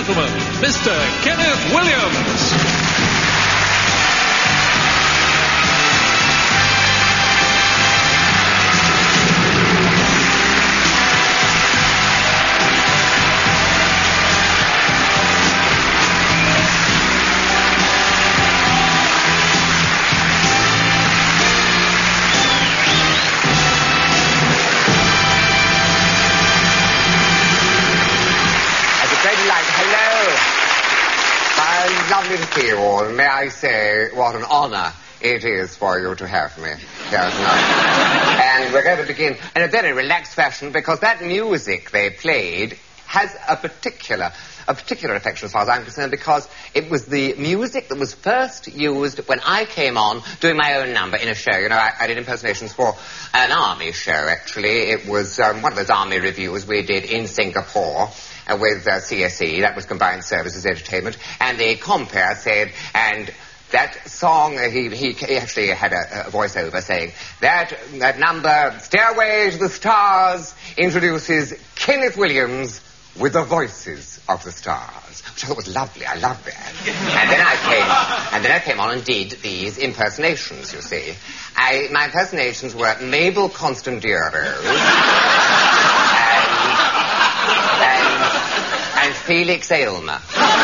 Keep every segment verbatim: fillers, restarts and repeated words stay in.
gentlemen, Mister Kenneth Williams. Lovely to see you all. May I say what an honour it is for you to have me here tonight. And we're going to begin in a very relaxed fashion because that music they played has a particular, a particular affection as far as I'm concerned because it was the music that was first used when I came on doing my own number in a show. You know, I, I did impersonations for an army show, actually. It was um, one of those army reviews we did in Singapore. Uh, with uh, C S E, that was Combined Services Entertainment, and the compere said, and that song, uh, he, he, he actually had a, a voiceover saying, that, that number, Stairway to the Stars, introduces Kenneth Williams with the voices of the stars, which I thought was lovely. I loved that. And then I came, and then I came on and did these impersonations, you see. I, my impersonations were Mabel Constantiero, and Felix Aylmer.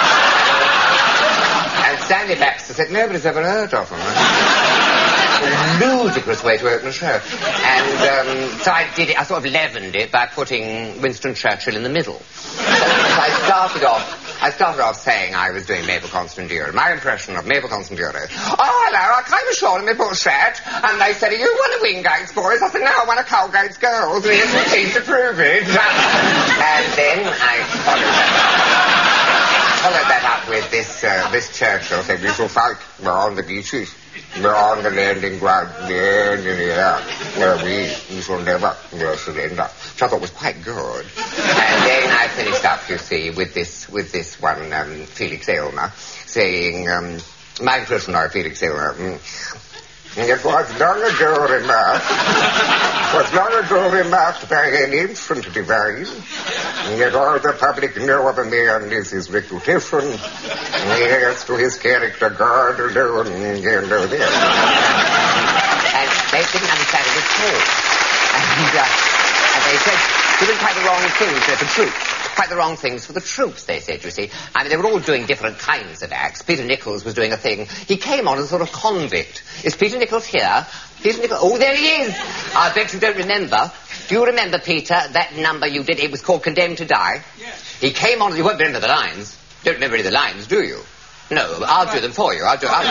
And Stanley Baxter said, nobody's ever heard of him. A ludicrous way to open a show. And um, so I did it, I sort of leavened it by putting Winston Churchill in the middle. So I started off, I started off saying I was doing Mabel Constantiero. My impression of Mabel Constantiero. Oh, hello, I came ashore in my bushette, and they said, are you one of Wingate's boys? I said, no, I'm one of Colgate's girls, and here's the key to prove it. And then I followed that, followed that up with this, uh, this Churchill saying, we shall fight, we're on the beaches. We're on the landing ground, there in the air, where we, we shall never uh, surrender. Which I thought was quite good. And then I finished up, you see, with this, with this one, um, Felix Aylmer, saying, um, my impression of Felix Aylmer, mm, it was long ago remarked, was long ago remarked by an ancient divine, yet all the public know of a man is his reputation, yes, to his character God alone, you know this. And they didn't understand it at all. And, uh, and they said, doing quite the wrong things for the troops. Quite the wrong things for the troops, they said, you see. I mean, they were all doing different kinds of acts. Peter Nichols was doing a thing. He came on as a sort of convict. Is Peter Nichols here? Peter Nichols... Oh, there he is! I bet you don't remember. Do you remember, Peter, that number you did? It was called Condemned to Die. Yes. He came on... You won't remember the lines. Don't remember any of the lines, do you? No, I'll do them for you. I'll do... I'll...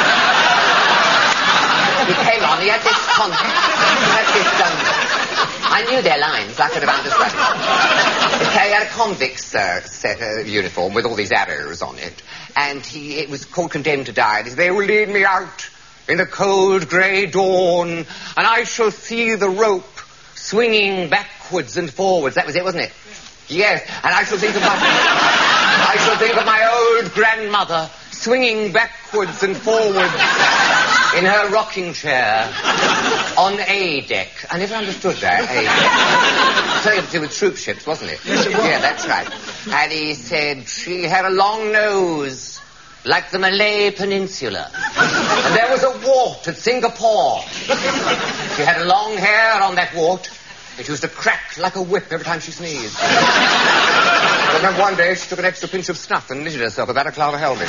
He came on, he had this con... He had this, um... I knew their lines. I could have understood it. Okay, he had a convict's uh, set, uh, uniform with all these arrows on it. And he, it was called Condemned to Die. They will lead me out in the cold grey dawn, and I shall see the rope swinging backwards and forwards. That was it, wasn't it? Yes, and I shall think of my... I shall think of my old grandmother swinging backwards and forwards in her rocking chair on A deck. I never understood that, A deck. Something to do with troop ships, wasn't it? Yes, it was. Yeah, that's right. And he said she had a long nose like the Malay Peninsula. And there was a wart at Singapore. She had long hair on that wart. It used to crack like a whip every time she sneezed. I remember one day she took an extra pinch of snuff and knitted herself a balaclava helmet.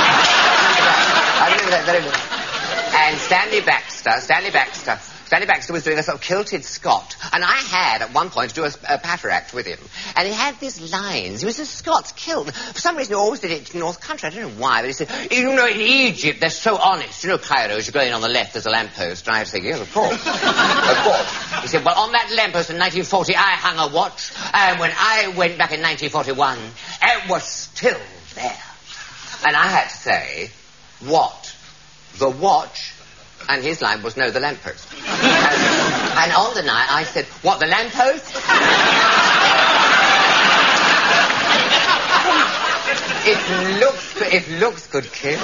I remember that very well. And Stanley Baxter, Stanley Baxter, Stanley Baxter was doing a sort of kilted Scot. And I had, at one point, to do a, a patter act with him. And he had these lines. He was a Scots kilt. For some reason, he always did it in North Country. I don't know why, but he said, you know, in Egypt, they're so honest. You know, Cairo, as you're going on the left, there's a lamppost. And I had to say, yes, of course. Of course. He said, well, on that lamppost in nineteen forty, I hung a watch. And when I went back in nineteen forty-one, it was still there. And I had to say, what? The watch? And his line was, no, the lamppost. and, and on the night, I said, what, the lamppost? It looks, it looks could kill.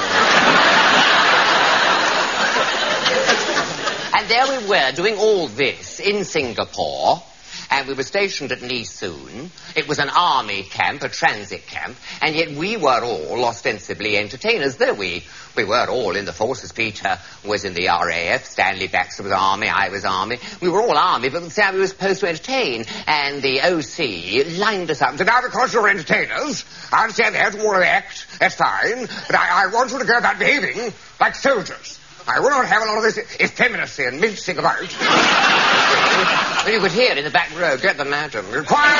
And there we were, doing all this in Singapore, and we were stationed at Nisun. It was an army camp, a transit camp, and yet we were all ostensibly entertainers, though we, we were all in the forces. Peter was in the R A F, Stanley Baxter was army, I was army. We were all army, but the we were supposed to entertain, and the O C lined us up and said, now, because you're entertainers, I understand that, all act, that's fine, but I, I want you to go about behaving like soldiers. I will not have a lot of this effeminacy and mincing about. Well, you could hear in the back row, get the madam. Quiet!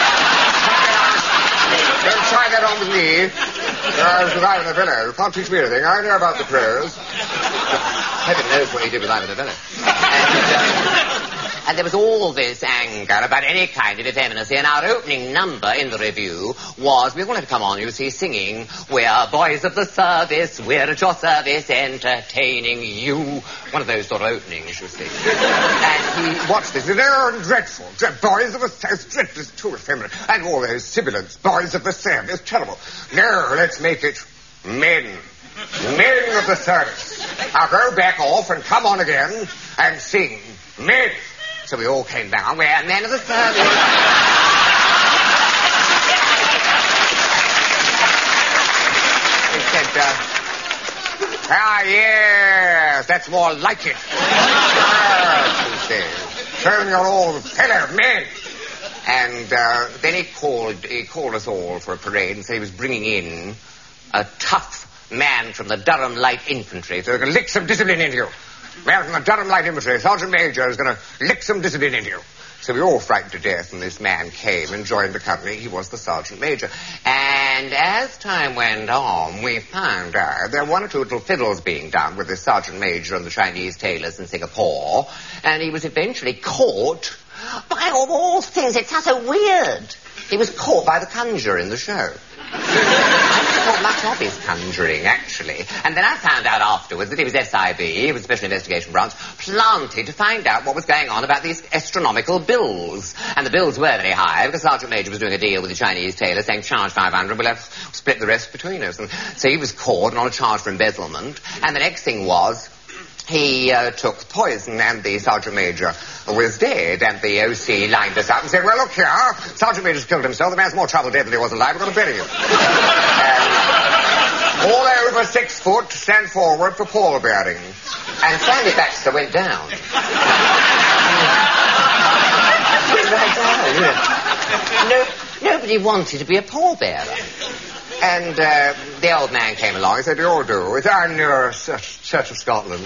Don't try that on with me. I was with Ivan Novello. You can't teach me anything. I know about the prayers. Heaven knows what he did with Ivan Novello. And, uh, and there was all this anger about any kind of effeminacy, and our opening number in the review was, we all had to come on, you see, singing, we're boys of the service, we're at your service, entertaining you. One of those sort of openings, you see. And he watched this, and they're dreadful. Boys of the service, dreadful, it's too effeminate. And all those sibilants, boys of the service, terrible. No, let's make it men. Men of the service. Now go back off and come on again and sing men. So we all came down. We're men of the service. He said, uh, ah, yes, that's more like it. Yes, he said. Turn you're all fellow men. And uh, then he called, he called us all for a parade and said he was bringing in a tough man from the Durham Light Infantry so he could lick some discipline into you. Man from the Durham Light Infantry, Sergeant Major, is going to lick some discipline into you. So we were all frightened to death, and this man came and joined the company. He was the Sergeant Major. And as time went on, we found out there were one or two little fiddles being done with the Sergeant Major and the Chinese tailors in Singapore, and he was eventually caught by, of all things, it's so weird. He was caught by the conjurer in the show. I never thought much of his conjuring, actually. And then I found out afterwards that he was S I B, he was Special Investigation Branch, planted to find out what was going on about these astronomical bills. And the bills were very high because Sergeant Major was doing a deal with the Chinese tailor saying, charge five hundred, we'll have to split the rest between us. And so he was caught on a charge for embezzlement. And the next thing was, he uh, took poison and the Sergeant Major was dead, and the O C lined us up and said, well, look here, Sergeant Major's killed himself, the man's more trouble dead than he was alive, we're going to bury him. And all over six foot, stand forward for pallbearing. And Stanley Baxter went down. Went right down, yeah. No, nobody wanted to be a pallbearer. And uh, the old man came along and said, you all do. It's our near Church of Scotland.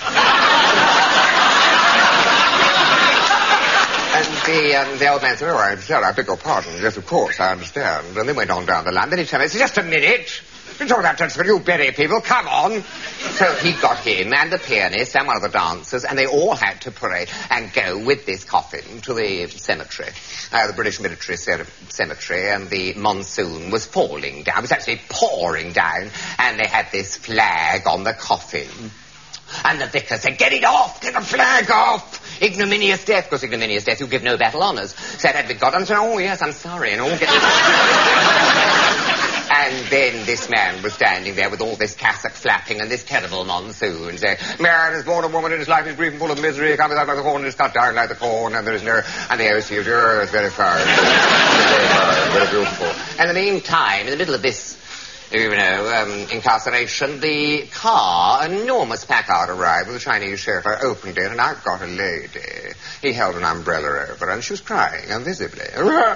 And the, um, the old man said, oh, I understand, I beg your pardon. Yes, of course, I understand. And they went on down the line. Then he told me, just a minute. You talk about transfer, you bury people, come on. So he got him and the pianist and one of the dancers, and they all had to pray and go with this coffin to the cemetery, uh, the British military cemetery, and the monsoon was falling down. It was actually pouring down, and they had this flag on the coffin. And the vicar said, get it off, get the flag off. Ignominious death, because ignominious death, you give no battle honours. So it had been got on, said, oh, yes, I'm sorry, and all get it. And then this man was standing there with all this cassock flapping and this terrible monsoon, saying, man is born a woman in his life is brief and full of misery, he comes out like the corn and is cut down like the corn, and there is no, and the O C is, oh, it's very fine, very fine, very beautiful. And in the meantime, in the middle of this, you know, um, incarceration, the car, an enormous Packard arrived with a Chinese chauffeur, opened it, and out got a lady. He held an umbrella over, and she was crying, invisibly.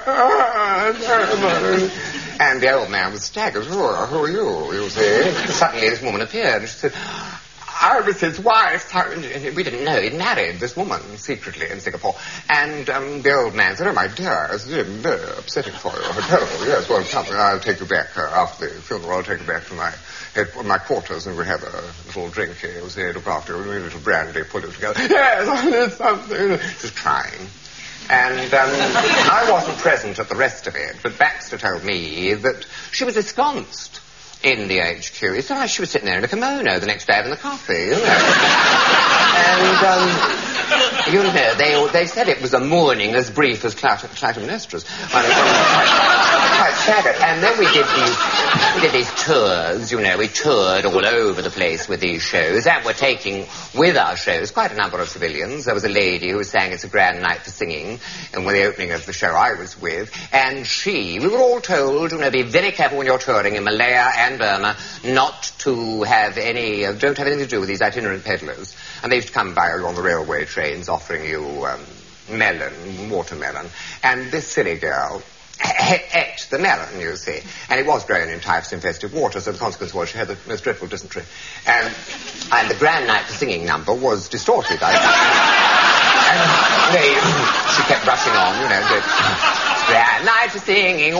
And the old man was staggered. Oh, who are you, you see? Suddenly this woman appeared, and she said, I was his wife. We didn't know he'd married this woman secretly in Singapore. And um, the old man said, oh, my dear, it's very upsetting for you. Oh, yes, well, come, I'll take you back uh, after the funeral. I'll take you back to my head, my quarters, and we'll have a little drink here. You'll see, look after you. A little brandy, pull it together. Yes, I need something. Just crying. And um, I wasn't present at the rest of it, but Baxter told me that she was ensconced in the H Q. He said, oh, she was sitting there in a kimono the next day having a coffee, you know. And, um, you know, they, they said it was a mourning as brief as Clytemnestra's. quite staggered. And then we did these, we did these tours, you know, we toured all over the place with these shows, and we're taking with our shows quite a number of civilians. There was a lady who sang It's a Grand Night for Singing, and with the opening of the show I was with, and she, we were all told, you know, be very careful when you're touring in Malaya and Burma, not to have any, uh, don't have anything to do with these itinerant peddlers. And they used to come by on the railway trains offering you um, melon, watermelon, and this silly girl ate the melon, you see. And it was grown in typhus-infested water, so the consequence was she had the most dreadful dysentery. And, and the Grand Night for Singing number was distorted. I, and they, she kept rushing on, you know, the Grand Night for Singing.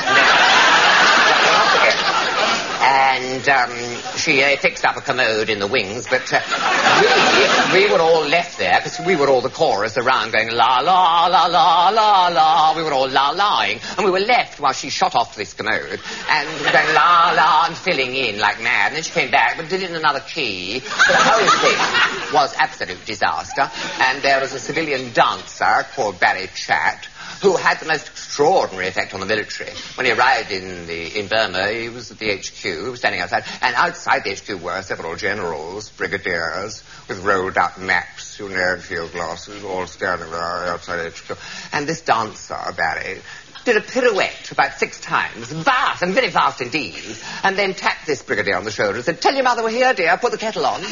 And um, she uh, fixed up a commode in the wings, but uh, we, we were all left there, because we were all the chorus around going la, la, la, la, la, la. We were all la-laing, and we were left while she shot off this commode, and going la, la, and filling in like mad. And then she came back, but did it in another key. The whole thing was absolute disaster, and there was a civilian dancer called Barry Chatt, who had the most extraordinary effect on the military. When he arrived in the in Burma, he was at the H Q, he was standing outside, and outside the H Q were several generals, brigadiers, with rolled-up maps, you know, and field glasses, all standing there outside H Q. And this dancer, Barry, did a pirouette about six times, fast and very fast indeed, and then tapped this brigadier on the shoulder and said, "Tell your mother we're here, dear, put the kettle on."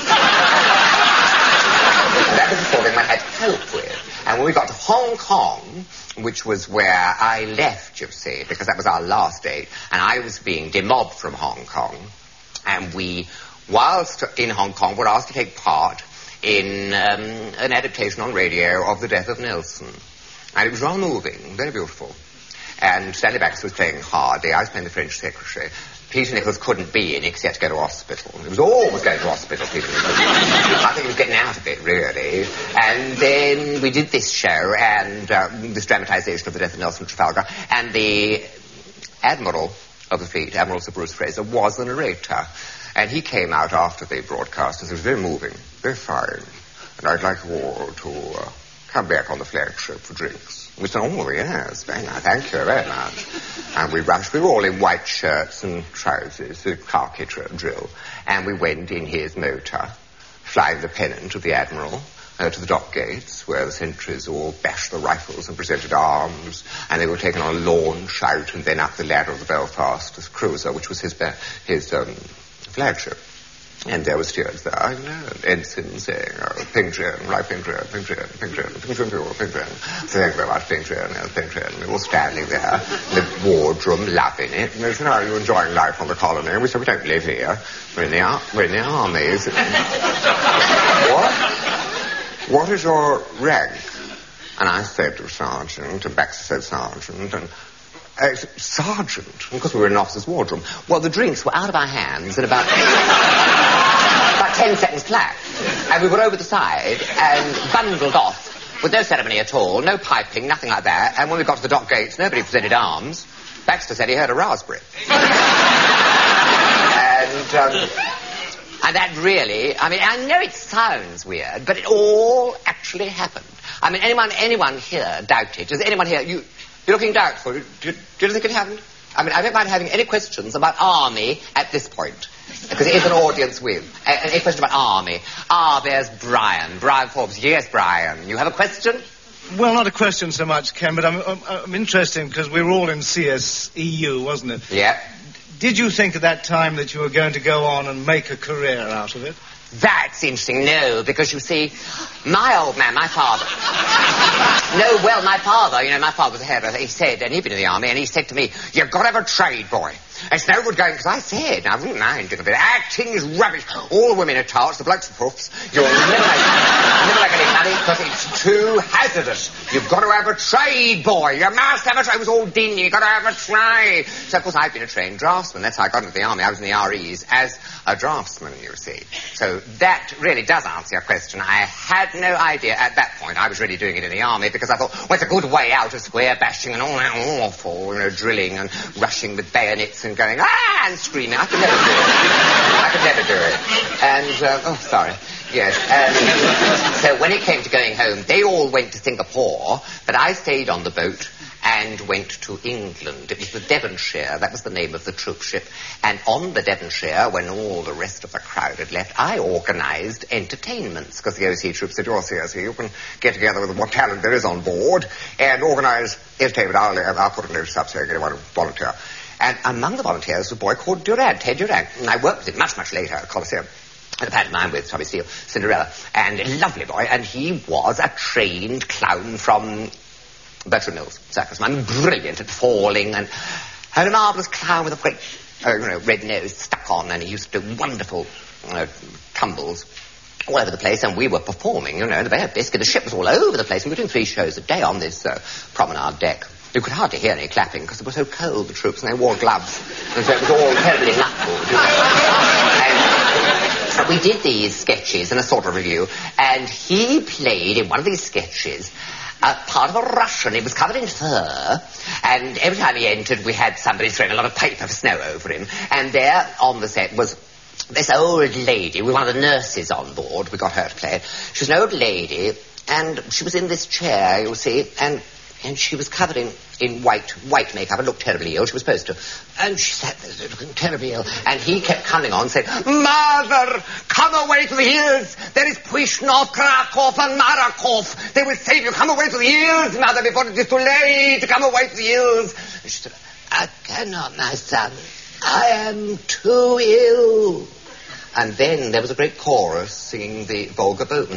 That was the sort of thing I had help with. And when we got to Hong Kong, which was where I left, you see, because that was our last date, and I was being demobbed from Hong Kong, and we, whilst in Hong Kong, were asked to take part in um, an adaptation on radio of The Death of Nelson. And it was rather moving, very beautiful. And Stanley Baxter was playing Hardy, I was playing the French secretary. Peter Nichols couldn't be in it because he had to go to hospital. He was always going to hospital, Peter Nichols. I think he was getting out of it, really. And then we did this show, and uh, this dramatisation of The Death of Nelson Trafalgar, and the Admiral of the fleet, Admiral Sir Bruce Fraser, was the narrator. And he came out after the broadcast, and it was very moving, very fine. And I'd like you all to uh, come back on the flagship for drinks. We said, "Oh, yes, very nice, thank you very much." And we rushed, we were all in white shirts and trousers, the khaki drill, and we went in his motor, flying the pennant of the Admiral, uh, to the dock gates, where the sentries all bashed the rifles and presented arms, and they were taken on a launch out and then up the ladder of the Belfast cruiser, which was his, his um, flagship. And there were stewards there, I know, and ensigns saying, "Oh, ping train, right ping train, ping train, ping train, ping train, ping train." So thank you very much, ping train, yes, ping train. We were all standing there in the wardroom, loving it. And they said, "Are you enjoying life on the colony?" And we said, "We don't live here. We're in the, ar- we're in the army." What? What is your rank? And I said to Sergeant, and Baxter said Sergeant, and Uh, Sergeant, because we were in an officer's wardroom. Well, the drinks were out of our hands in about, about ten seconds flat. And we were over the side and bundled off with no ceremony at all, no piping, nothing like that. And when we got to the dock gates, nobody presented arms. Baxter said he heard a raspberry. and, um, and that really, I mean, I know it sounds weird, but it all actually happened. I mean, anyone, anyone here doubt it? Does anyone here, you... You're looking doubtful. Do, do, do you think it happened? I mean, I don't mind having any questions about Army at this point, because it is an audience with. Uh, any question about Army? Ah, there's Brian. Brian Forbes. Yes, Brian. You have a question? Well, not a question so much, Ken, but I'm, I'm, I'm interested because we were all in C S E U, wasn't it? Yeah. Did you think at that time that you were going to go on and make a career out of it? That's interesting. No, because you see, my old man, my father... No, well, my father, you know, my father was a hairdresser. He said, and he'd been in the army, and he said to me, "You've got to have a trade, boy." It's no good going, because I said, I wouldn't mind doing a bit. Acting is rubbish. All the women are tarts, the blokes are puffs. You'll never make, never make any money because it's too hazardous. You've got to have a trade, boy. You must have a trade. It was all din. You've got to have a trade. So, of course, I've been a trained draftsman. That's how I got into the army. I was in the R Es as a draftsman, you see. So that really does answer your question. I had no idea at that point I was really doing it in the army because I thought, well, it's a good way out of square bashing and all that awful, you know, drilling and rushing with bayonets and going, ah, and screaming. I could never do it. I could never do it. And, uh, oh, sorry. Yes. Um, so when it came to going home, they all went to Singapore, but I stayed on the boat and went to England. It was the Devonshire, that was the name of the troop ship. And on the Devonshire, when all the rest of the crowd had left, I organised entertainments, because the O C troops said, you're C S E, you can get together with what talent there is on board and organise entertainment. I'll, I'll put a notice up saying anyone will volunteer. And among the volunteers was a boy called Durant, Ted Durant, and I worked with him much, much later at Coliseum. And a pantomime with Tommy Steele, Cinderella, and a lovely boy, and he was a trained clown from Bertram Mills Circus. I'm brilliant at falling, and, and a marvellous clown with a great, uh, you know, red nose stuck on, and he used to do wonderful uh, tumbles all over the place, and we were performing, you know, the very best. The ship was all over the place, and we were doing three shows a day on this uh, promenade deck. You could hardly hear any clapping, because it was so cold, the troops, and they wore gloves, and so it was all terribly knuckled, you know. And we did these sketches in a sort of review, and he played in one of these sketches a part of a Russian. He was covered in fur, and every time he entered, we had somebody throwing a lot of paper of snow over him, and there on the set was this old lady with one of the nurses on board. We got her to play it. She was an old lady, and she was in this chair, you'll see, and and she was covered in, in white white makeup and looked terribly ill. She was supposed to. And she sat there looking terribly ill. And he kept coming on saying, Mother, come away to the hills. There is Puishnov, Krakow, and Marakov. They will save you. Come away to the hills, Mother, before it is too late. Come away to the hills. And she said, I cannot, my son. I am too ill. And then there was a great chorus singing the Volga Boten.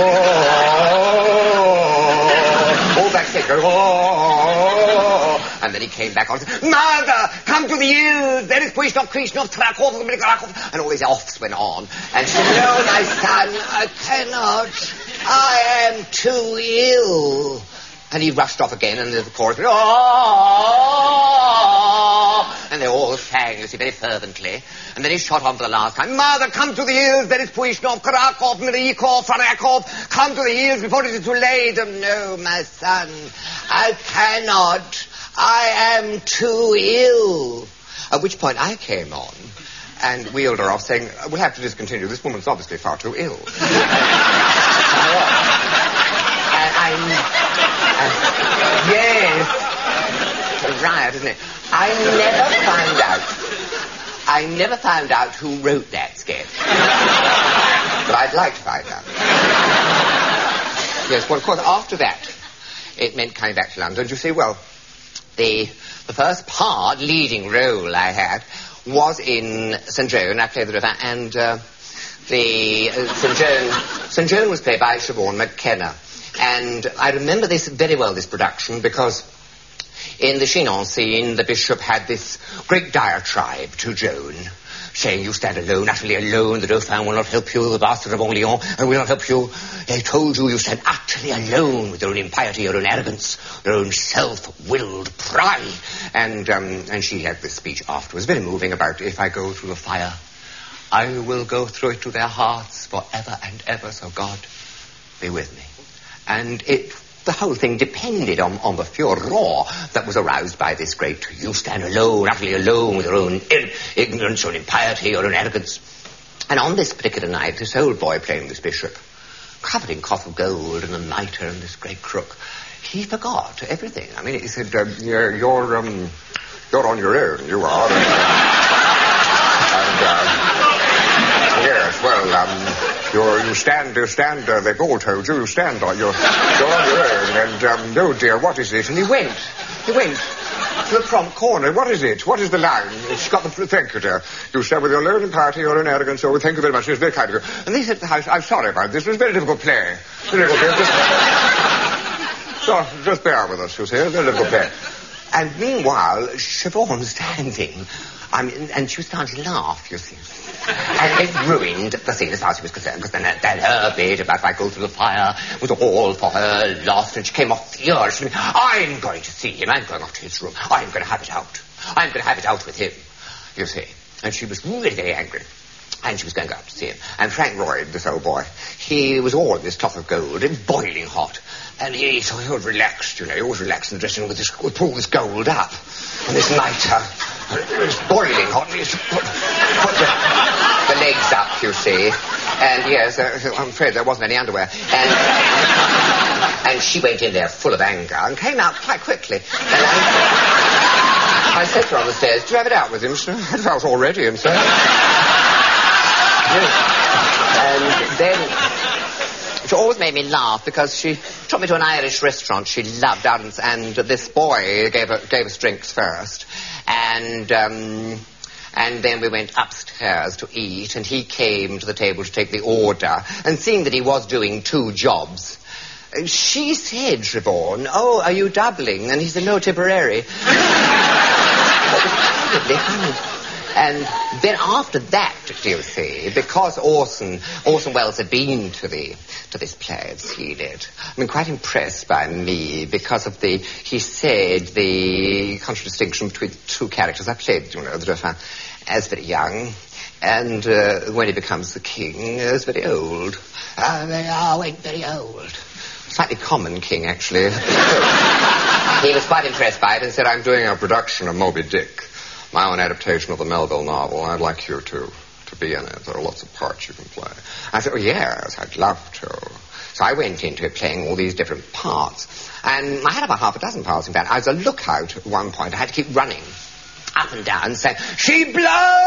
Oh, all backstage, oh. And then he came back on and said, Mother, come to the hills. There is Puishnov, Krishnov, Trakov, Krakow. And all these offs went on. And she said, no, my son, I cannot. I am too ill. And he rushed off again, and the chorus went, oh. And they all sang, you see, very fervently. And then he shot on for the last time. Mother, come to the hills. There is Puishnov, Krakow, Mrikov, Farakov. Come to the hills before it is too late. Oh, no, my son, I cannot. I am too ill. At which point I came on and wheeled her off, saying, we'll have to discontinue. This woman's obviously far too ill. and I'm... Uh, yes. It's a riot, isn't it? I never found out... I never found out who wrote that sketch. But I'd like to find out. Yes, well, of course, after that, it meant coming back to London. You see, well, the the first part, leading role I had, was in Saint Joan. I played the river, and uh, the uh, Saint Joan... Saint Joan was played by Siobhan McKenna. And I remember this very well, this production, because... in the Chinon scene, the bishop had this great diatribe to Joan, saying, you stand alone, utterly alone, the Dauphin will not help you, the Bastard of Orleans will not help you. I told you, you stand utterly alone with your own impiety, your own arrogance, your own self-willed pride. And, um, and she had this speech afterwards, very moving, about, if I go through the fire, I will go through it to their hearts forever and ever, so God be with me. And it... the whole thing depended on, on the furor that was aroused by this great, you stand alone, utterly alone with your own ignorance, your own impiety, your own arrogance. And on this particular night, this old boy playing this bishop, covered in cloth of gold and a mitre and this great crook, he forgot everything. I mean, he said, um, you're, you're, um, you're on your own, you are. And, uh, yes, well, um... You're, you stand, you stand, uh, they've all told you, you stand on, you're, you're on your own, and, um, oh dear, what is it? And he went, he went to the prompt corner. What is it? What is the line? It's got the, thank you, dear. You stand with your own impiety, your own arrogance, oh, thank you very much, it's very kind of you. And they said to the house, I'm sorry about this, it was a very difficult play. Very difficult play. Just, so, just bear with us, you see, it's a very difficult play. And meanwhile, Siobhan standing, I mean, and she was starting to laugh, you see. And it ruined the scene as far as she was concerned, because then, then her bit about if I go through the fire was all for her lost, and she came off furiously. I'm going to see him. I'm going off to his room. I'm going to have it out. I'm going to have it out with him, you see. And she was really very angry. And she was going to go up to see him. And Frank Royd, this old boy, he was all in this cloth of gold, boiling hot. And he, so he was relaxed, you know, he always relaxed in the dressing room with this, would pull this gold up. And this mitre, it was boiling hot, and he used to put, put the, the legs up, you see. And yes, uh, I'm afraid there wasn't any underwear. And And she went in there full of anger and came out quite quickly. And I, I said to her on the stairs, do you have it out with him? She said, I had it out already, and so... And then... She always made me laugh because she took me to an Irish restaurant she loved, out and, and this boy gave, her, gave us drinks first. And... Um, And then we went upstairs to eat, and he came to the table to take the order. And seeing that he was doing two jobs, she said, Siobhan, oh, are you doubling? And he said, no, Tipperary. And then after that, do you see, because Orson, Orson Welles had been to the to this play and seen it, I mean, quite impressed by me because of the, he said, the contradistinction between two characters. I played, you know, the Dauphin as very young, and uh, when he becomes the king, as very old. Uh, I went very old. Slightly common king, actually. He was quite impressed by it and said, I'm doing a production of Moby Dick, my own adaptation of the Melville novel. I'd like you to, to be in it. There are lots of parts you can play. I said, oh, yes, I'd love to. So I went into it playing all these different parts. And I had about half a dozen parts, in fact. I was a lookout at one point. I had to keep running up and down saying, she blows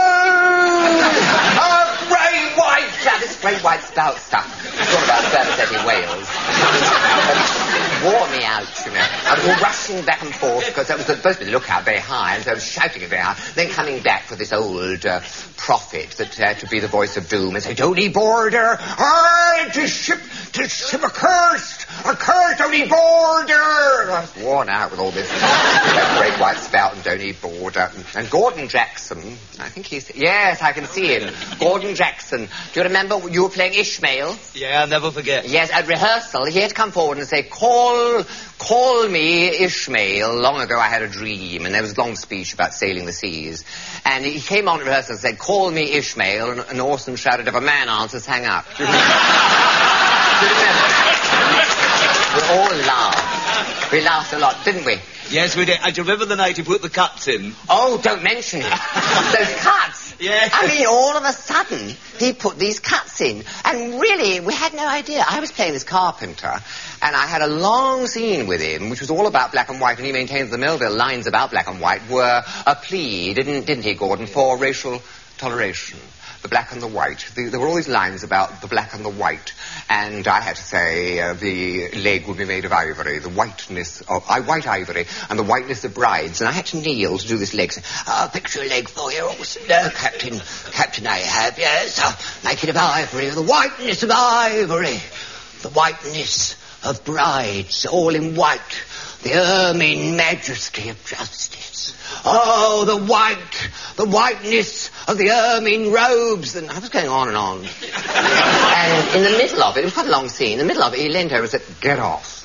a great white cloud. This great white spout stuff. It's all about service every Wales. Wore me out, you know. I was all rushing back and forth because I was supposed to be the lookout very high, and so I was shouting it very high. Then coming back for this old uh, prophet that had to be the voice of doom and say, Tony Border, ah, to ship, to ship accursed, accursed, Tony Border. I was worn out with all this great white spout and Tony Border. And Gordon Jackson, I think he's... Yes, I can see him. Gordon Jackson. Do you remember you were playing Ishmael? Yeah, I'll never forget. Yes, at rehearsal, he had to come forward and say, call, call me Ishmael. Long ago I had a dream, and there was a long speech about sailing the seas. And he came on at rehearsal and said, call me Ishmael, and, and Orson shouted, if a man answers, hang up. Do you remember? Do you remember? We all laughed. We laughed a lot, didn't we? Yes, we did. And do you remember the night he put the cuts in? Oh, don't mention it. Those cuts. Yeah. I mean, all of a sudden, he put these cuts in. And really, we had no idea. I was playing this carpenter, and I had a long scene with him, which was all about black and white, and he maintains the Melville lines about black and white were a plea, didn't, didn't he, Gordon, for racial toleration. The black and the white. The, there were all these lines about the black and the white. And I had to say uh, the leg would be made of ivory, the whiteness of... Uh, white ivory, and the whiteness of brides. And I had to kneel to do this leg. I'll picture a leg for you. Oh, no, Captain, Captain Ahab, yes. I'll make it of ivory, the whiteness of ivory. The whiteness of brides, all in white. The ermine majesty of justice. Oh, the white, the whiteness of the ermine robes. And I was going on and on. And in the middle of it, it was quite a long scene, in the middle of it, he leaned over and said, get off.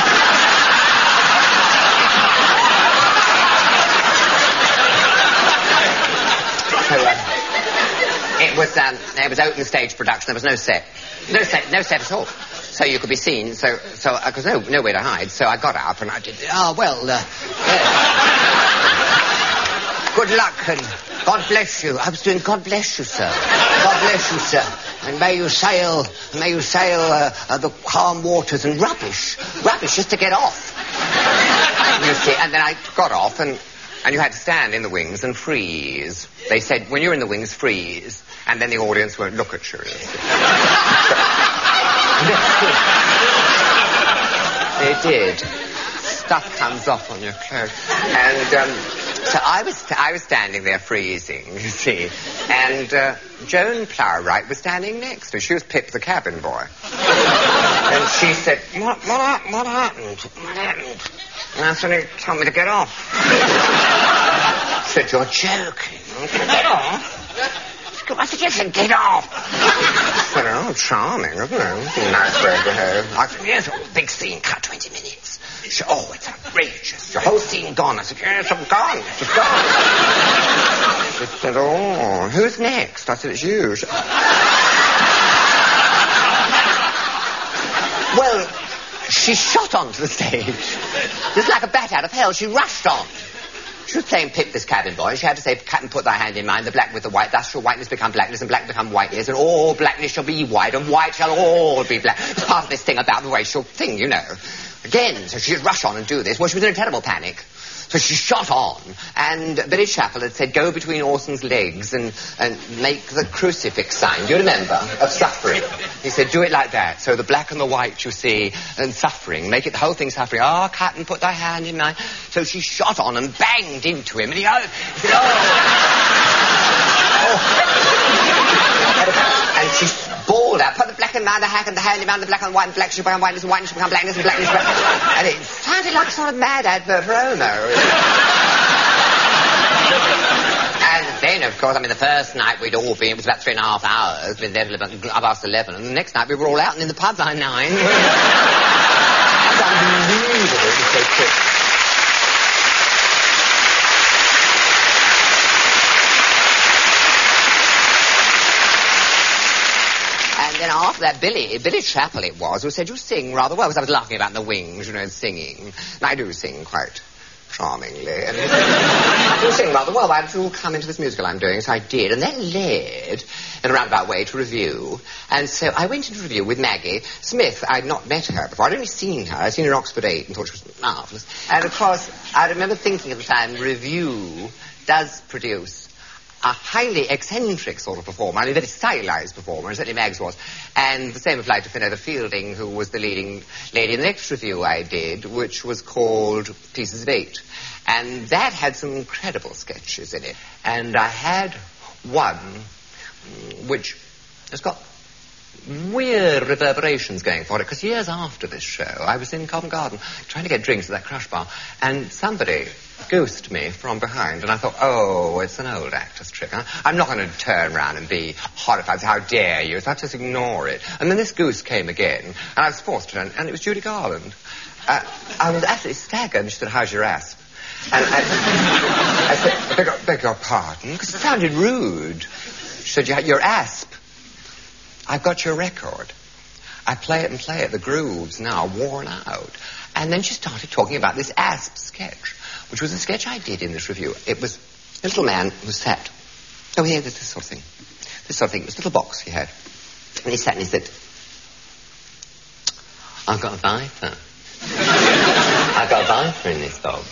So, uh, it was, um, it was open stage production, there was no set. No set, no set at all. So you could be seen, so, so, uh, cause no, nowhere to hide, so I got up and I did, oh, well, uh, yeah. Good luck and God bless you. I was doing God bless you, sir. God bless you, sir. And may you sail, may you sail uh, uh, the calm waters and rubbish. Rubbish just to get off. You see, and then I got off and, and you had to stand in the wings and freeze. They said, when you're in the wings, freeze. And then the audience won't look at you. You see. It did. Stuff comes off on your clothes. And, um... So I was I was standing there freezing, you see, and uh, Joan Plowright was standing next to me. She was Pip the cabin boy. And she said, what, what, what happened? What happened? And I said, he told me to get off. I said, you're joking. Get off? I said, yes, said, get off. I said, oh, charming, isn't it? Nice way to behave. I said, yes, a big scene, cut twenty minutes. She said, oh, it's outrageous. Your whole scene gone. I said, yes, I'm gone. It's gone. She said, oh, who's next? I said, it's you. She... Well, she shot onto the stage. Just like a bat out of hell. She rushed on. She was playing Pip, this cabin boy. She had to say, Captain, put thy hand in mine, the black with the white. Thus shall whiteness become blackness, and black become whiteness, and all blackness shall be white, and white shall all be black. It's part of this thing about the racial thing, you know. Again, so she'd rush on and do this. Well, she was in a terrible panic. So she shot on, and Billy Chapel had said, go between Orson's legs and, and make the crucifix sign. Do you remember? Of suffering. He said, do it like that. So the black and the white, you see, and suffering. Make it the whole thing suffering. Oh, Captain, put thy hand in mine. So she shot on and banged into him, and he, oh, he said, oh. oh. And she bawled out, put the black in mine, the hack and the hand in mine, the black and white, and black should become whiteness, and whiteness should become blackness, and blackness should become... And it sounded like a sort of mad advert for Homo. And then, of course, I mean, the first night we'd all been, it was about three and a half hours, we'd been there till about past eleven, and the next night we were all out and in the pub by nine. That's unbelievable, it was so quick. And then after that, Billy, Billy Chapel it was, who said, you sing rather well, because I was laughing about the wings, you know, singing. And I do sing quite charmingly. And you sing rather well. Why don't you come into this musical I'm doing? So I did. And that led, in a roundabout way, to review. And so I went into review with Maggie Smith. I'd not met her before. I'd only seen her. I'd seen her at Oxford eight and thought she was marvellous. And, of course, I remember thinking at the time, review does produce a highly eccentric sort of performer, I mean, a very stylized performer, and certainly Mags was. And the same applied to Fenella Fielding, who was the leading lady in the next review I did, which was called Pieces of Eight. And that had some incredible sketches in it. And I had one which has got weird reverberations going for it, because years after this show, I was in Covent Garden trying to get drinks at that crush bar, and somebody goosed me from behind, and I thought, oh, it's an old actor's trick. Huh? I'm not going to turn around and be horrified, how dare you, so I just ignore it. And then this goose came again, and I was forced to turn, and it was Judy Garland. Uh, I was absolutely staggered, and she said, how's your asp? And I, I said, I beg, your, beg your pardon, because it sounded rude. She said, your asp. I've got your record. I play it and play it. The groove's now worn out. And then she started talking about this asp sketch, which was a sketch I did in this review. It was a little man who sat. Oh, here, this sort of thing. This sort of thing. This little box he had. And he sat and he said, I've got a viper. I've got a viper in this box.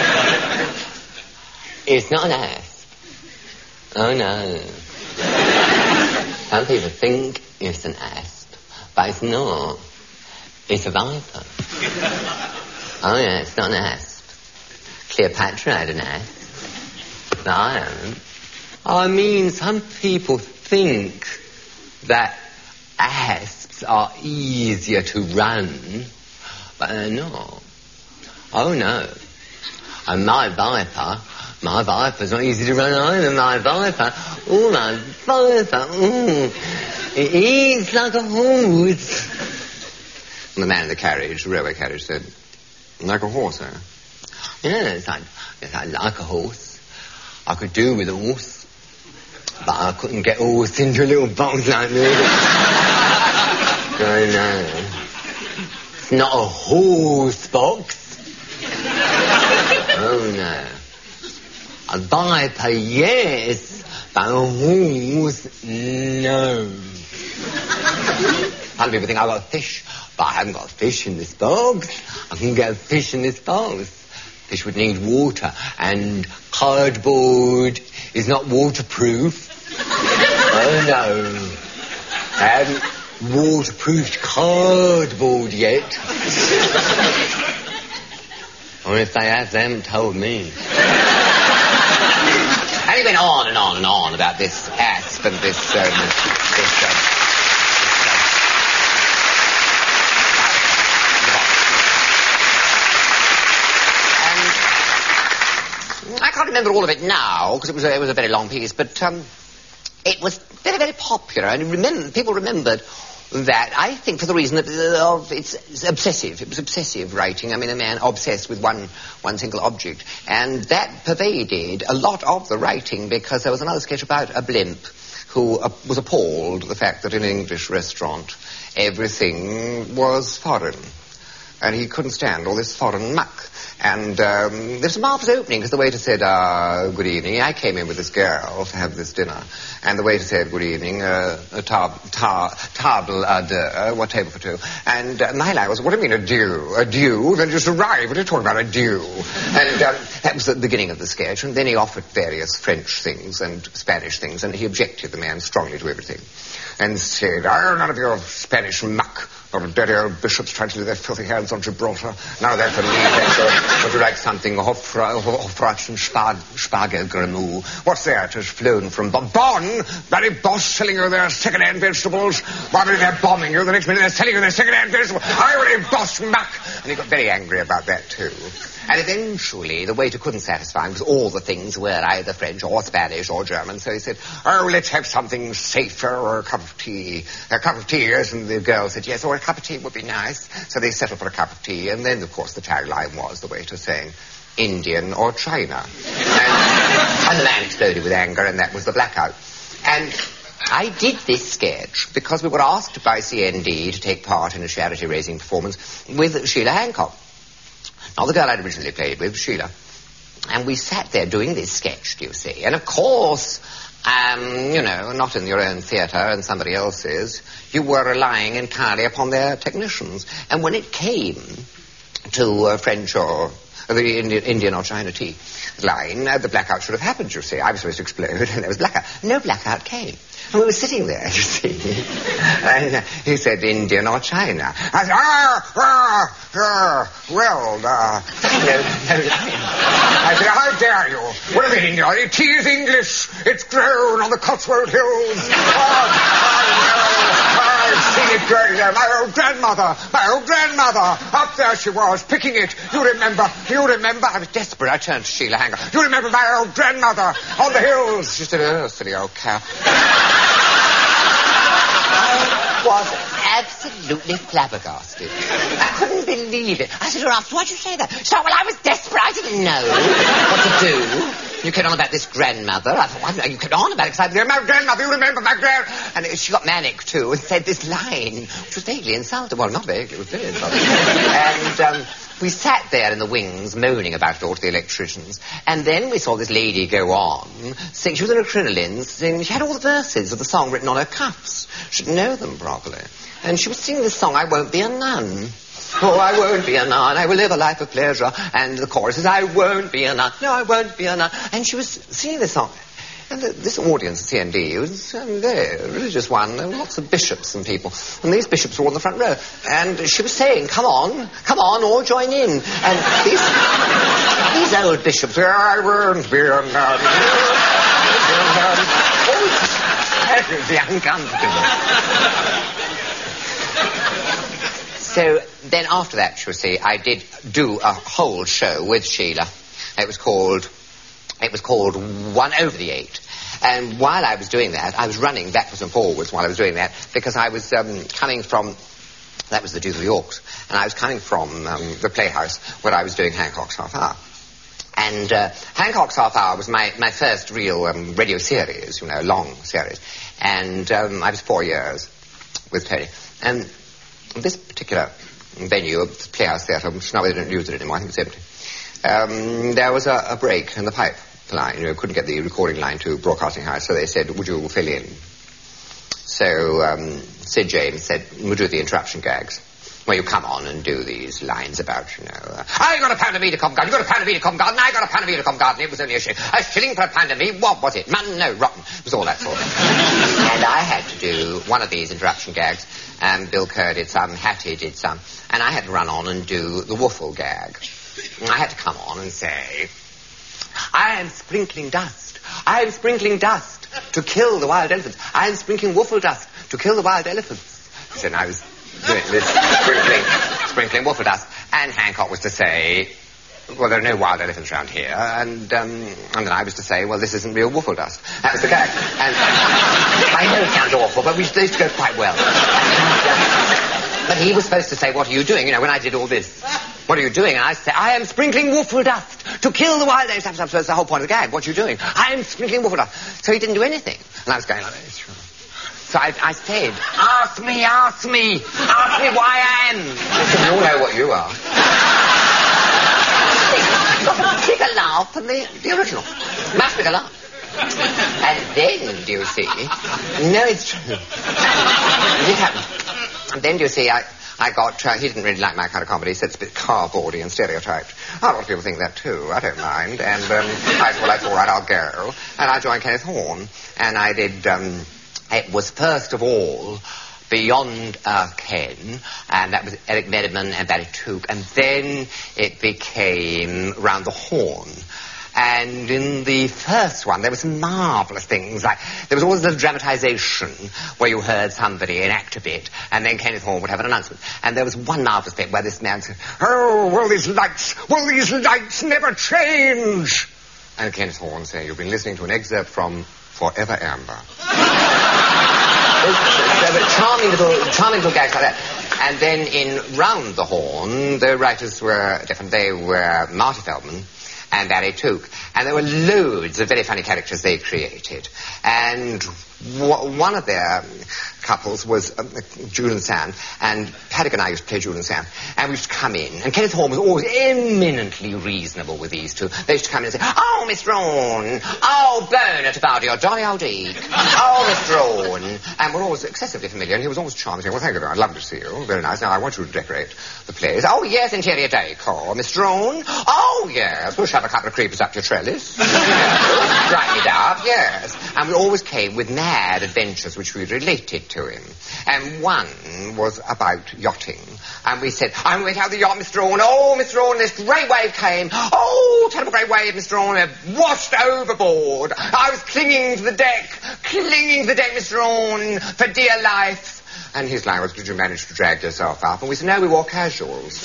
It's not an asp. Oh, no. Some people think it's an asp, but it's not. It's a viper. Oh, yeah, it's not an asp. Cleopatra had an asp, but I haven't. I mean, some people think that asps are easier to run, but they're not. Oh, no. And my viper... My viper's not easy to run either, my viper. Oh, my viper, ooh. It eats like a horse. And the man in the carriage, the railway carriage, said, like a horse, eh? Yes, I, yes, I like a horse. I could do with a horse, but I couldn't get a horse into a little box like this. No, no. It's not a horse box. Oh, no. A viper, yes, but a horse, no. Some people think I've got a fish, but I haven't got a fish in this box. I can get a fish in this box. Fish would need water, and cardboard is not waterproof. Oh, no. I haven't waterproofed cardboard yet. Or if they have, they haven't told me. And he went on and on and on about this asp and this, um, this, um, and I can't remember all of it now, because it was, a, it was a very long piece, but um, it was very, very popular, and remember, people remembered that, I think, for the reason that uh, of it's, it's obsessive. It was obsessive writing. I mean, a man obsessed with one one single object. And that pervaded a lot of the writing, because there was another sketch about a blimp who uh, was appalled at the fact that in an English restaurant everything was foreign. and he couldn't stand all this foreign muck. And um, there was a marvellous opening, because the waiter said, uh, good evening. I came in with this girl to have this dinner. And the waiter said, good evening, uh, a tab- ta- table à deux, what table for two? And uh, my line was, what do you mean, a due? A due? Then just arrive, what are you talking about, a due? And um, that was the beginning of the sketch. And then he offered various French things and Spanish things, and he objected, the man, strongly to everything. And said, oh, none of your Spanish muck. Or dirty old bishops trying to lay their filthy hands on Gibraltar. None of that for me. Would you like something Hofrat and Spargelgramou? What's that? Has flown from Bonn. Bonn? Bloody boss selling you their second-hand vegetables. One minute they're bombing you, the next minute they're selling you their second-hand vegetables. I really boss muck. And he got very angry about that, too. And eventually, the waiter couldn't satisfy him, because all the things were either French or Spanish or German. So he said, oh, let's have something safer, or a cup of tea. A cup of tea, yes. And the girl said, yes, or a cup of tea would be nice. So they settled for a cup of tea. And then, of course, the tagline was the waiter saying, Indian or China. And, and the man exploded with anger, and that was the blackout. And I did this sketch because we were asked by C N D to take part in a charity-raising performance with Sheila Hancock. Now, the girl I'd originally played with, Sheila. And we sat there doing this sketch, do you see? And, of course, um, you know, not in your own theatre and somebody else's, you were relying entirely upon their technicians. And when it came to uh, French or uh, the Indian, Indian or China tea line, uh, the blackout should have happened, you see. I was supposed to explode, and there was blackout. No blackout came. And we were sitting there, you see. And uh, he said, Indian or China. I said, ah, ah, ah, well, uh, no, no line. I said, how dare you? What do you mean, Indian? Tea is English. It's grown on the Cotswold Hills. Oh, I know. I've seen it growing there. My old grandmother, my old grandmother. Up there she was, picking it. You remember, you remember. I was desperate. I turned to Sheila Hanger. You remember my old grandmother on the hills? She said, oh, silly old cow. I was absolutely flabbergasted. I couldn't believe it. I said, Ralph, why'd you say that? She said, well, I was desperate. I didn't know what to do. You carried on about this grandmother. I thought, well, you carried on about it because I was my grandmother. You remember my grand... And she got manic, too, and said this line, which was vaguely insulting. Well, not vaguely, it was very insulting. And um, we sat there in the wings, moaning about it all to the electricians. And then we saw this lady go on, sing. She was in her crinolines, singing. She had all the verses of the song written on her cuffs. She didn't know them properly. And she was singing this song, I Won't Be a Nun. Oh, I won't be a nun, I will live a life of pleasure. And the chorus is, I won't be a nun, no, I won't be a nun. And she was singing this song. And the, this audience at C N D was um, very religious one. There were lots of bishops and people. And these bishops were on the front row. And she was saying, come on, come on, all join in. And these, these old bishops, I won't be a nun. Oh, terribly uncomfortable. So then after that, you see, I did do a whole show with Sheila. It was called, it was called One Over the Eight. And while I was doing that, I was running backwards and forwards while I was doing that, because I was um, coming from, that was the Duke of York's, and I was coming from um, the Playhouse where I was doing Hancock's Half Hour. And uh, Hancock's Half Hour was my, my first real um, radio series, you know, long series. And um, I was four years with Tony. And this particular venue, the Playhouse Theatre, which now they don't use it anymore, I think it's empty, um, there was a, a break in the pipeline. You know, couldn't get the recording line to Broadcasting House, so they said, would you fill in? So um, Sid James said, we'll do the interruption gags. Well, you come on and do these lines about, you know, uh, I got a pound of meat at Covent Garden, you got a pound of meat at Covent Garden, I got a pound of meat at Covent Garden, it was only a shilling. A shilling for a pound of meat, what was it? Mutton? No, rotten. It was all that sort of thing. And I had to do one of these interruption gags. Um, Bill Kerr did some, Hattie did some, and I had to run on and do the woofle gag. And I had to come on and say, I am sprinkling dust. I am sprinkling dust to kill the wild elephants. I am sprinkling woofle dust to kill the wild elephants. He said, and I was doing this, sprinkling, sprinkling woofle dust. And Hancock was to say, well, there are no wild elephants around here. And, um, and then I was to say, well, this isn't real woofle dust. That was the gag. And I know it sounds awful, but we used to go quite well. And, uh, but he was supposed to say, what are you doing? You know, when I did all this, what are you doing? And I said, I am sprinkling woofle dust to kill the wild elephants. That's the whole point of the gag. What are you doing? I am sprinkling woofle dust. So he didn't do anything. And I was going like this. So I, I said, ask me, ask me, ask me why I am. Listen, you all know what you are. Take a laugh from the, the original. Much bigger laugh. And then, do you see, no, it's true. It happened. And then, do you see, I, I got, uh, he didn't really like my kind of comedy. He said it's a bit cardboardy and stereotyped. A lot of people think that too. I don't mind. And um, I said, well, that's all right, I'll go. And I joined Kenneth Horne. And I did, um, it was first of all Beyond uh, Ken, and that was Eric Mederman and Barry Took. And then it became Round the Horn. And in the first one, there were some marvellous things, like there was always a dramatization where you heard somebody enact a bit, and then Kenneth Horne would have an announcement. And there was one marvellous bit where this man said, oh, will these lights, will these lights never change? And Kenneth Horne said, you've been listening to an excerpt from Forever Amber. There were charming little, charming little gags like that. And then in Round the Horn, the writers were different. They were Marty Feldman and Barry Took. And there were loads of very funny characters they created. And w- one of their couples was um, June and Sam, and Paddock and I used to play June and Sam, and we used to come in, and Kenneth Horne was always eminently reasonable with these two. They used to come in and say, oh, Miss Rowan, oh, Bernard about your jolly old Deke, oh, Miss Rowan, and we're always excessively familiar, and he was always charming, saying, well, thank you very much, lovely to see you, very nice, now I want you to decorate the place. Oh, yes, interior decor, Miss Rowan, oh, yes, we'll shove a couple of creepers up your trellis, you know, brighten it up, yes, and we always came with mad adventures which we related to him. And one was about yachting. And we said, I went out the yacht, Mister Orne. Oh, Mister Orne, this great wave came. Oh, terrible great wave, Mister Orne. It washed overboard. I was clinging to the deck, clinging to the deck, Mister Orne, for dear life. And his line was, did you manage to drag yourself up? And we said, no, we wore casuals.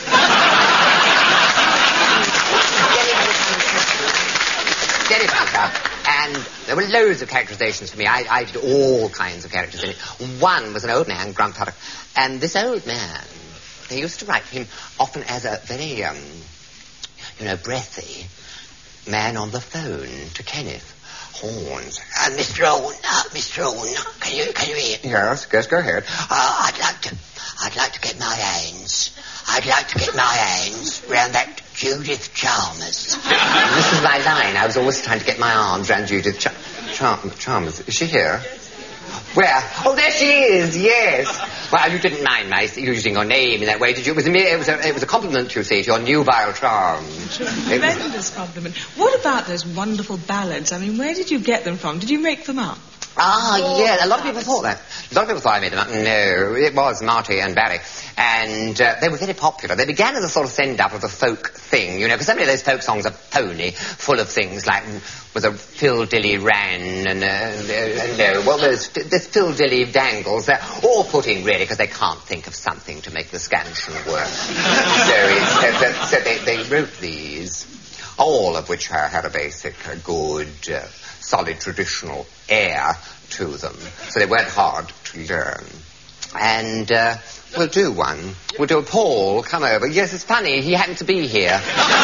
Get it up. And there were loads of characterizations for me. I, I did all kinds of characters in it. One was an old man, Grant Paddock. And this old man, they used to write him often as a very, um, you know, breathy man on the phone to Kenneth Horne. Uh, Mister Owen, uh, Mister Owen, can you, can you hear? Yes, yes, go ahead. Uh, I'd like to, I'd like to get my hands, I'd like to get my hands round that Judith Chalmers. This is my line. I was always trying to get my arms around Judith Ch- Ch- Chalmers. Is she here? Where? Oh, there she is, yes. Well, you didn't mind my using your name in that way, did you? It was a, it was a, it was a compliment, you see, to your nubile charms. Tremendous compliment. What about those wonderful ballads? I mean, where did you get them from? Did you make them up? Ah, oh, yeah, a lot of people thought that. A lot of people thought I made them up. No, it was Marty and Barry. And uh, they were very popular. They began as a sort of send-up of the folk thing, you know, because so many of those folk songs are phony, full of things like, with a Phil Dilly ran, and, uh, uh, no, well, there's, there's Phil Dilly dangles. They're all put in, really, because they can't think of something to make the scansion work. so it's, uh, so they, they wrote these, all of which uh, had a basic, uh, good... Uh, solid traditional air to them, so they weren't hard to learn. And uh, we'll do one. We'll do a Paul, come over. Yes, it's funny, he happened to be here.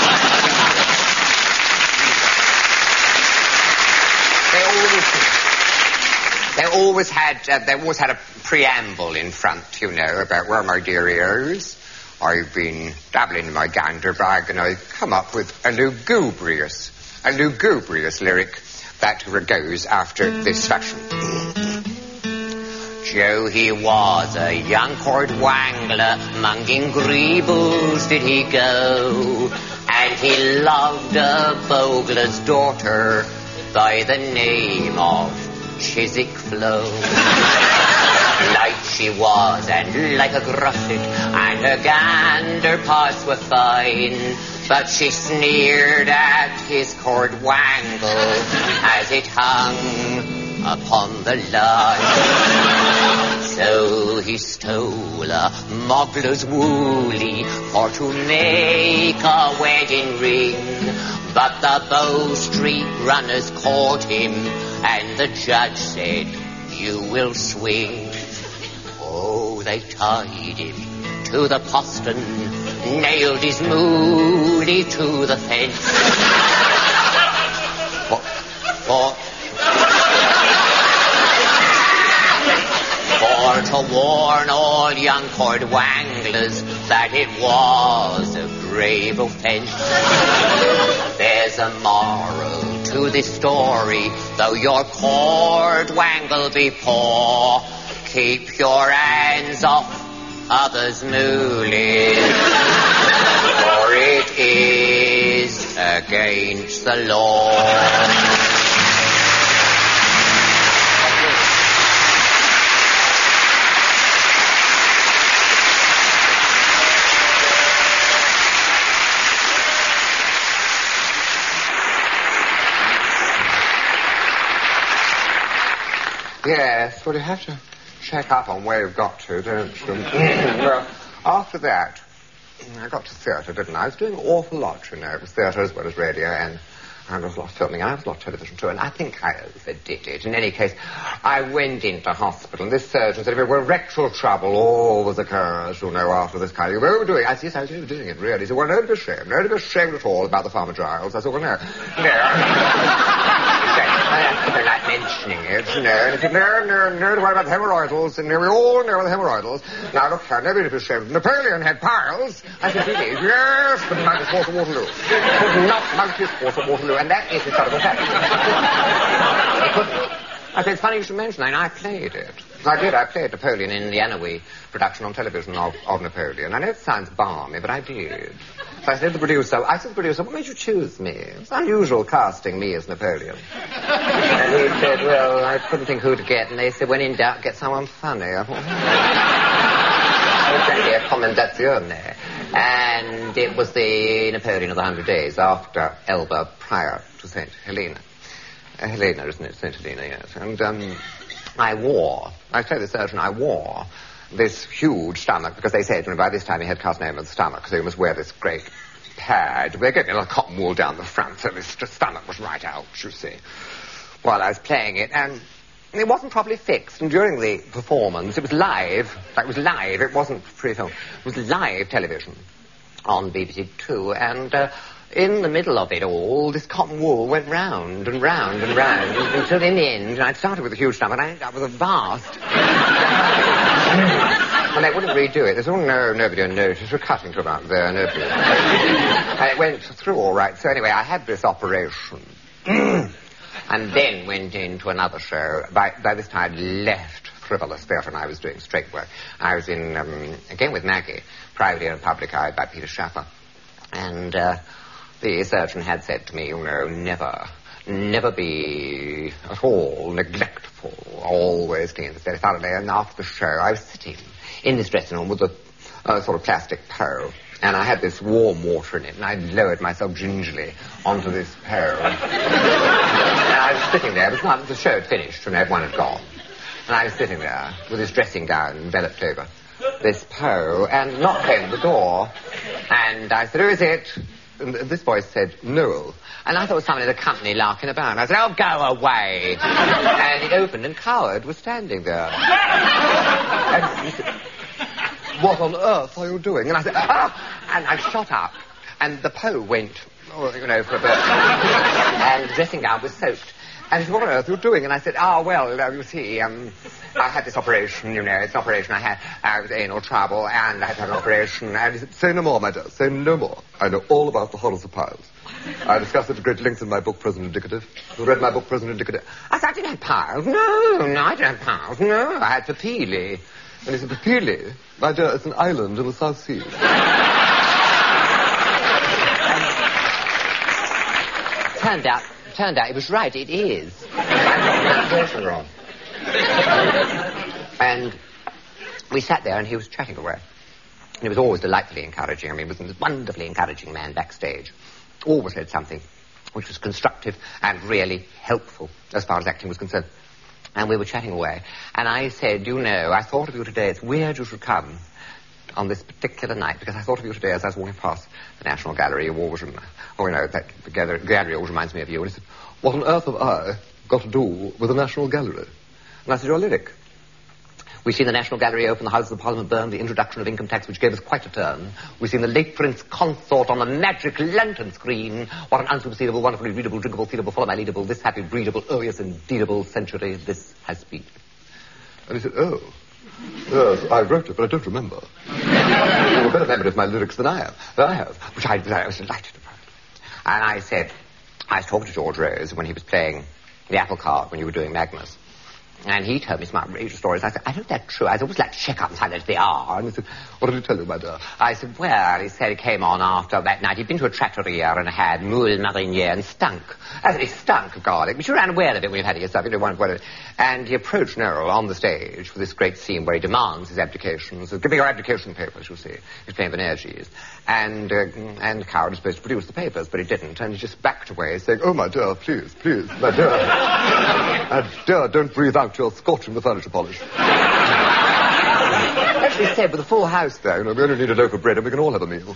they always, they always had, uh, they always had a preamble in front, you know, about, well, my dear ears, I've been dabbling in my gander bag, and I come up with a lugubrious, a lugubrious lyric that goes after this fashion. Joe, he was a young court wangler, monging greebles did he go, and he loved a bogler's daughter by the name of Chiswick Flo. Light she was, and like a grusset, and her gander parts were fine, but she sneered at his cord wangle as it hung upon the line. So he stole a moggler's woolly for to make a wedding ring, but the Bow Street runners caught him, and the judge said, you will swing. Oh, they tied him to the postern, nailed his mooly to the fence. For, for, to warn all young cordwanglers that it was a grave offence. There's a moral to this story, though your cordwangle be poor, keep your hands off others' moolies, for it is against the law. Yes, well, you have to check up on where you've got to, don't you? Well, after that, I got to theatre, didn't I? I was doing an awful lot, you know. It was theatre as well as radio, and I was a lot of filming, and I was a lot of television too, and I think I overdid it. In any case, I went into hospital, and this surgeon said, well, rectal trouble always occurs, you know, after this kind of... You're overdoing it. I said, yes, I was overdoing it, really. He said, well, no to be ashamed. No to be ashamed at all about the Farmer Giles. I said, well, no. No. I don't like mentioning it, you know. And he said, no, no, no, to worry about the hemorrhoidals. And we all know the hemorrhoidals. Now, look here, nobody to be ashamed. Napoleon had piles. I said, really? Yes, but not as fought at Waterloo. Could not mount his fought at Waterloo. And that is historical fact. I said, it's funny you should mention that. And I played it. I did. I played Napoleon in the Anouilh production on television of, of Napoleon. I know it sounds balmy, but I did. So I said to the producer, I said to the producer, what made you choose me? It's unusual casting me as Napoleon. And he said, well, I couldn't think who to get. And they said, when in doubt, get someone funny. I thought, exactly, a commendazione. And it was the Napoleon of the Hundred Days after Elba, prior to Saint Helena. Uh, Helena, isn't it? Saint Helena, yes. And um, I wore, I told the surgeon I wore this huge stomach, because they said, you know, by this time he had carcinoma of the stomach, so he must wear this great pad. We're getting a little cotton wool down the front, so his stomach was right out, you see, while I was playing it. And it wasn't properly fixed, and during the performance, it was live. It was live, it wasn't pre-filmed. It was live television on B B C Two, and uh, in the middle of it all, this cotton wool went round and round and round until in the end, I'd started with a huge stomach, and I ended up with a vast... And they wouldn't redo it. They said, oh, no, nobody will notice. We're cutting to about there, nobody will notice. And it went through all right. So anyway, I had this operation. And then went into another show. By, by this time, I'd left frivolous theatre, and I was doing straight work. I was in, um, again with Maggie, Privately and Public Eye by Peter Schaffer. And uh, the surgeon had said to me, you know, never... never be at all neglectful, always clean this very thoroughly. And after the show, I was sitting in this dressing room with a uh, sort of plastic pole, and I had this warm water in it, and I lowered myself gingerly onto this pole. And I was sitting there, it was not, the show had finished, and everyone had gone. And I was sitting there with this dressing gown enveloped over this pole, and a knock came at the door, and I said, who is it? And this voice said, Noel. And I thought it was someone in the company larking about. And I said, oh, go away. And it opened, and Coward was standing there. And he said, what on earth are you doing? And I said, ah! And I shot up, and the pole went, oh, you know, for a bit. And the dressing gown was soaked. And he said, what on earth are you doing? And I said, ah, oh, well, uh, you see, um, I had this operation, you know, it's an operation I had. I was anal trouble, and I had to have an operation. And he said, say no more, my dear, say no more. I know all about the horrors of piles. I discussed it at great length in my book, Present Indicative. You read my book, Present Indicative? I said, I didn't have piles. No, no, I didn't have piles. No, I had papilli. And he said, papilli? My dear, it's an island in the South Sea. Turned out, turned out, it was right, it is. I got the wrong. And we sat there, and he was chatting away. And he was always delightfully encouraging. I mean, he was a wonderfully encouraging man backstage. Always said something which was constructive and really helpful as far as acting was concerned. And we were chatting away. And I said, you know, I thought of you today. It's weird you should come on this particular night, because I thought of you today as I was walking past the National Gallery. You always, oh, you know, that the gallery, gallery always reminds me of you. And he said, what on earth have I got to do with the National Gallery? And I said, you're a lyric. We've seen the National Gallery open, the Houses of Parliament burned, the introduction of income tax, which gave us quite a turn. We've seen the late Prince Consort on the magic lantern screen. What an unsupersedable, wonderfully readable, drinkable, feedable, full of my leadable, this happy, breedable, oh yes, indeedable century this has been. And he said, oh. Yes, I wrote it, but I don't remember. You have better memory of my lyrics than I have. I have, which I, I was delighted about. And I said, I was talking to George Rose when he was playing the apple cart when you were doing Magnus. And he told me some outrageous stories. I said, I don't know that's true. I always like to check up and find out if they are. And he said, what did he tell you, my dear? I said, well, he said he came on after that night. He'd been to a trattoria and had moule mariniere and stunk. I said, he stunk of garlic. But you're unaware of it when you've had it yourself. You don't want it. And he approached Noel on the stage for this great scene where he demands his abdication. So, give me your abdication papers, you see. He's playing Venerges. And, uh, and Coward was supposed to produce the papers, but he didn't. And he just backed away, saying, oh, my dear, please, please, my dear. And, dear, don't breathe out. You're scorching the furniture polish. Actually said, with a full house there, you know, we only need a loaf of bread and we can all have a meal.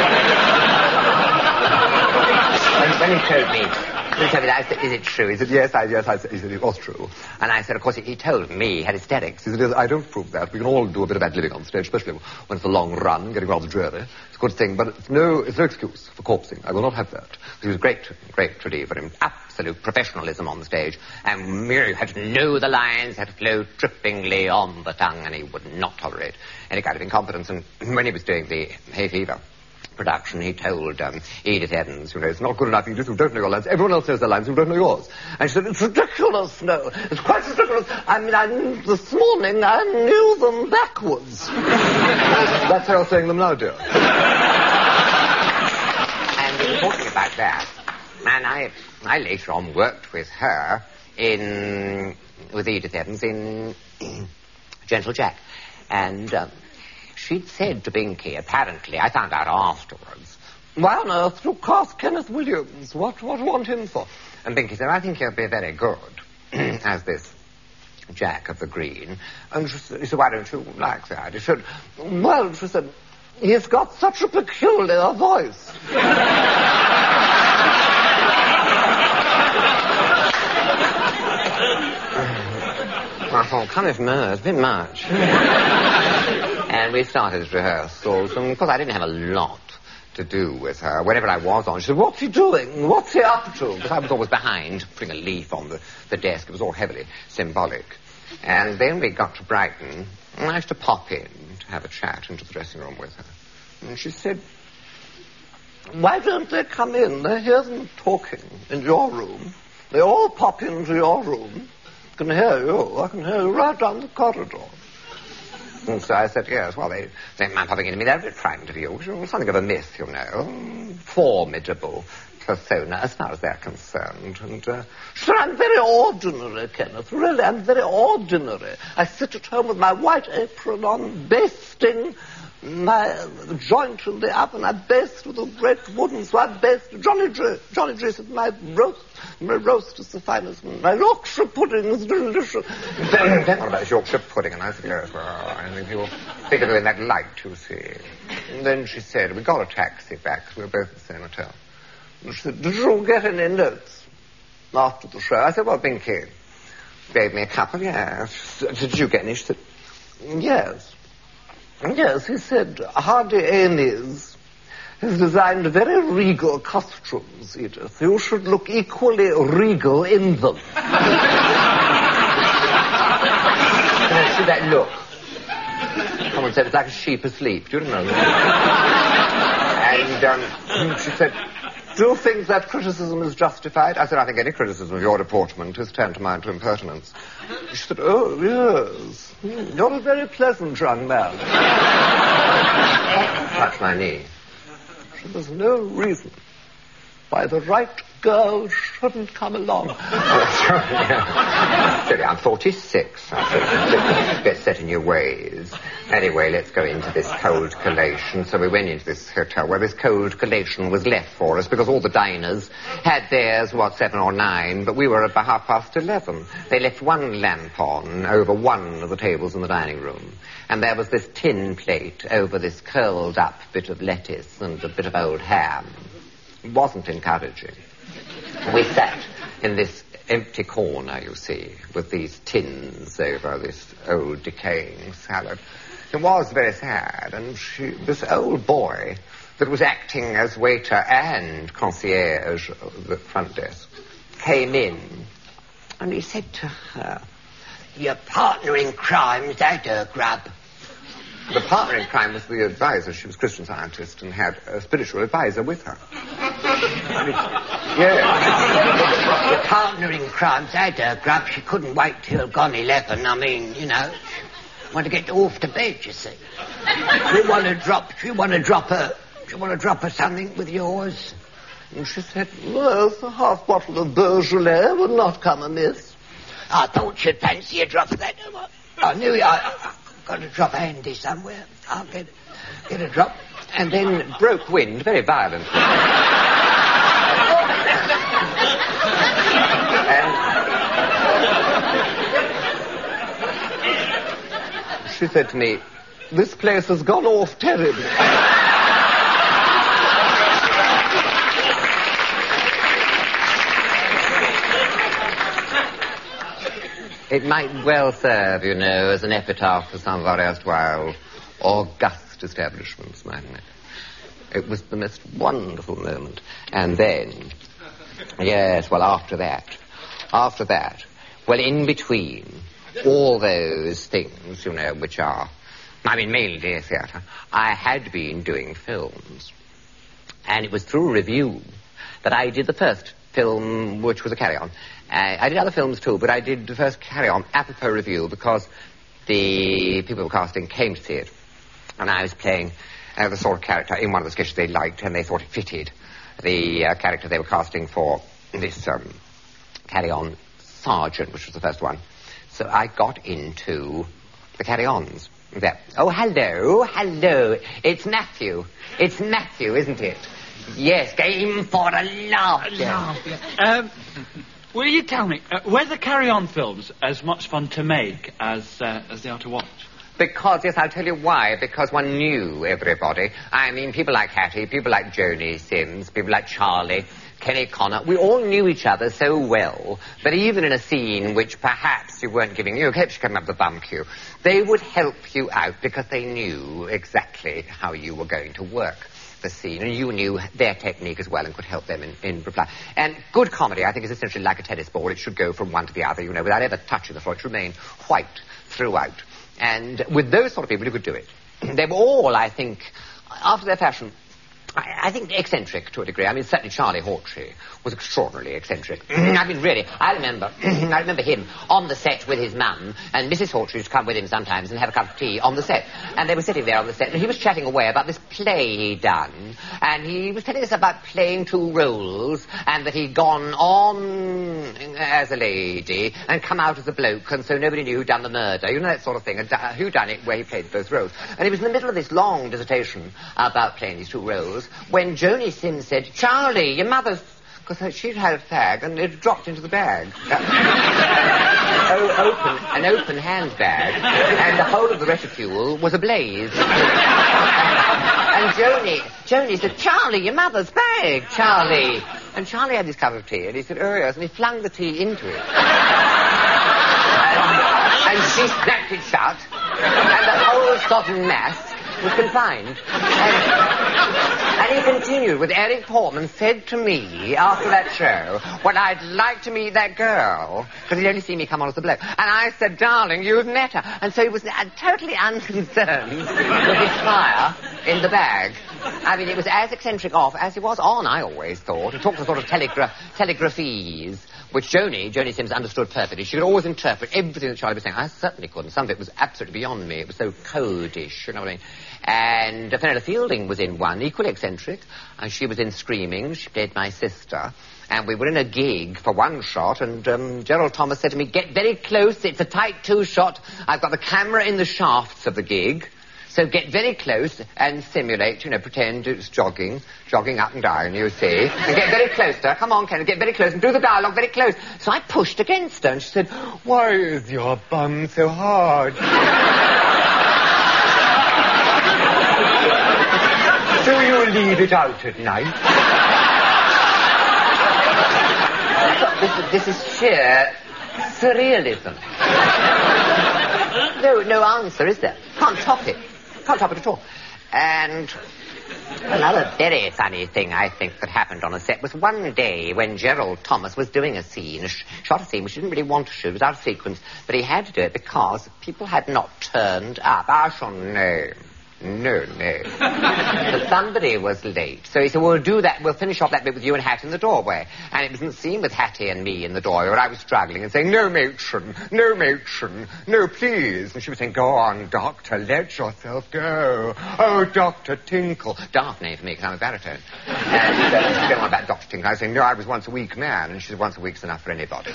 And when he told me, he told me that, I said, is it true? He said, yes, I, yes, I said, he said, it was true. And I said, of course, he, he told me, he had hysterics. He said, yes, I don't prove that. We can all do a bit of bad living on stage, especially when it's a long run, getting rather dreary. It's a good thing, but it's no, it's no excuse for corpsing. I will not have that. He was great, great to for him. Absolute professionalism on the stage. And you had to know the lines, had to flow trippingly on the tongue, and he would not tolerate any kind of incompetence. And when he was doing the Hay Fever production, he told um, Edith Evans, you know, it's not good enough, Edith, you don't know your lines. Everyone else knows their lines, you don't know yours. And she said, it's ridiculous, no, it's quite ridiculous. I mean, I, this morning I knew them backwards. That's how you're saying them now, dear. And we were talking about that. And I, I later on worked with her in, with Edith Evans in Gentle Jack. And um, she'd said to Binky, apparently, I found out afterwards, why on earth do you cast Kenneth Williams? What, what do you want him for? And Binky said, I think he'll be very good as this Jack of the Green. And she said, why don't you like that? He said, well, she said, he's got such a peculiar voice. I thought, come if more, it's a bit much. And we started rehearsals, and of course I didn't have a lot to do with her. Whenever I was on, she said, what's he doing? What's he up to? Because I was always behind, putting a leaf on the, the desk. It was all heavily symbolic. And then we got to Brighton, and I used to pop in to have a chat into the dressing room with her. And she said, why don't they come in? They hear them talking in your room. They all pop into your room. I can hear you. I can hear you right down the corridor. And so I said, yes, well, they don't mind popping into me. They're a bit frightened of you. You're something of a myth, you know. Formidable persona, as far as they're concerned. And, uh, she said, I'm very ordinary, Kenneth. Really, I'm very ordinary. I sit at home with my white apron on, basting my joint in the oven. I baste with a great wooden, so I baste. Johnny Dre, Johnny Dre said, my roast, my roast is the finest. My Yorkshire pudding is delicious. Then, then what about Yorkshire pudding? And I said, yes, well, I think you'll think of it in that light, you see. And then she said, we got a taxi back. We were both at the same hotel. And she said, did you get any notes after the show? I said, well, Binky gave me a couple, yes. Did you get any? She said, yes. Yes, he said, Hardy Amies has designed very regal costumes, Edith. You should look equally regal in them. And I see that look. Someone said it's like a sheep asleep. Do you know? And um, she said, do you think that criticism is justified? I said, I think any criticism of your deportment is tantamount to impertinence. She said, oh, yes. You're a very pleasant young man. Touch my knee. So there's no reason why the right girl shouldn't come along. Silly, I'm forty-six. I said, get set in your ways. Anyway, let's go into this cold collation. So we went into this hotel where this cold collation was left for us because all the diners had theirs, what, seven or nine, but we were at about half past eleven. They left one lamp on over one of the tables in the dining room. And there was this tin plate over this curled up bit of lettuce and a bit of old ham. It wasn't encouraging. We sat in this empty corner, you see, with these tins over this old decaying salad. It was very sad, and she, this old boy that was acting as waiter and concierge of the front desk came in, and he said to her, your partner in crime's had a grub. The partner in crime was the advisor. She was a Christian Scientist and had a spiritual advisor with her. Yeah. The partner in crime's had a grub. She couldn't wait till gone eleven. I mean, you know, she wanted to get off to bed, you see. She want to drop, she want to drop her, she want to drop her something with yours. And she said, well, a half bottle of Beaujolais would not come amiss. I thought you'd fancy a drop of that. I knew I, I got a drop handy somewhere. I'll get, get a drop. And then broke wind very violently. And she said to me, this place has gone off terribly. It might well serve, you know, as an epitaph for some of our erstwhile august establishments, mightn't it? It was the most wonderful moment. And then, yes, well, after that, after that, well, in between all those things, you know, which are, I mean, mainly theatre, I had been doing films. And it was through review that I did the first film, which was a carry-on. Uh, I did other films too, but I did the first carry-on apropos review because the people who were casting came to see it. And I was playing uh, the sort of character in one of the sketches they liked, and they thought it fitted the uh, character they were casting for this um, carry-on sergeant, which was the first one. So I got into the carry-ons. There. Oh, hello, hello. It's Matthew. It's Matthew, isn't it? Yes, game for a laugh. laugh. Um... Will you tell me, uh, were the carry-on films as much fun to make as uh, as they are to watch? Because, yes, I'll tell you why. Because one knew everybody. I mean, people like Hattie, people like Joni Sims, people like Charlie, Kenny Connor. We all knew each other so well that even in a scene which perhaps you weren't giving you, kept coming up the bum queue, they would help you out because they knew exactly how you were going to work the scene, and you knew their technique as well and could help them in, in reply. And good comedy, I think, is essentially like a tennis ball. It should go from one to the other, you know, without ever touching the floor. It should remain white throughout. And with those sort of people, you could do it. They were all, I think, after their fashion, I, I think eccentric to a degree. I mean, certainly Charlie Hawtrey was extraordinarily eccentric. I mean, really, I remember, I remember him on the set with his mum, and Missus Hawtrey used to come with him sometimes and have a cup of tea on the set. And they were sitting there on the set, and he was chatting away about this play he'd done, and he was telling us about playing two roles, and that he'd gone on as a lady and come out as a bloke, and so nobody knew who'd done the murder. You know, that sort of thing, and uh, who done it, where he played both roles. And he was in the middle of this long dissertation about playing these two roles, when Joni Sims said, Charlie, your mother's... Because she'd had a fag and it dropped into the bag. oh, open, an open handbag, and the whole of the reticule was ablaze. and, and Joni, Joni said, Charlie, your mother's bag, Charlie. And Charlie had his cup of tea, and he said, oh, yes, and he flung the tea into it. and, and she snapped it shut, and the whole sodden mass was confined. And, and he continued with Eric Portman said to me after that show, well, I'd like to meet that girl, because he'd only seen me come on as a bloke. And I said, darling, you've met her. And so he was uh, totally unconcerned with his fire in the bag. I mean, it was as eccentric off as he was on, I always thought. He talked a sort of telegra- telegraphies, which Joni, Joni Sims understood perfectly. She could always interpret everything that Charlie was saying. I certainly couldn't. Some of it was absolutely beyond me. It was so codish, you know what I mean? And uh, Fenella Fielding was in one, equally eccentric, and she was in Screaming. She played my sister. And we were in a gig for one shot, and um, Gerald Thomas said to me, get very close, it's a tight two-shot. I've got the camera in the shafts of the gig. So get very close and simulate, you know, pretend it's jogging, jogging up and down, you see. And get very close to her. Come on, Ken, get very close and do the dialogue very close. So I pushed against her and she said, why is your bum so hard? Do you leave it out at night? this, is, this is sheer surrealism. No, no answer, is there? Can't top it. Can't top it at all. And Another very funny thing I think that happened on a set was one day when Gerald Thomas was doing a scene, a sh- shot a scene which he didn't really want to shoot, it was out of sequence, but he had to do it because people had not turned up. I shall name. No, no. But somebody was late. So he said, well, we'll do that. We'll finish off that bit with you and Hat in the doorway. And it was in the scene with Hattie and me in the doorway where I was struggling and saying, no, matron, no, matron, no, please. And she was saying, go on, Doctor, let yourself go. Oh, Doctor Tinkle. Daft name for me because I'm a baritone. And uh, she went on about Doctor Tinkle. I was saying, no, I was once a week man. And she said, once a week's enough for anybody.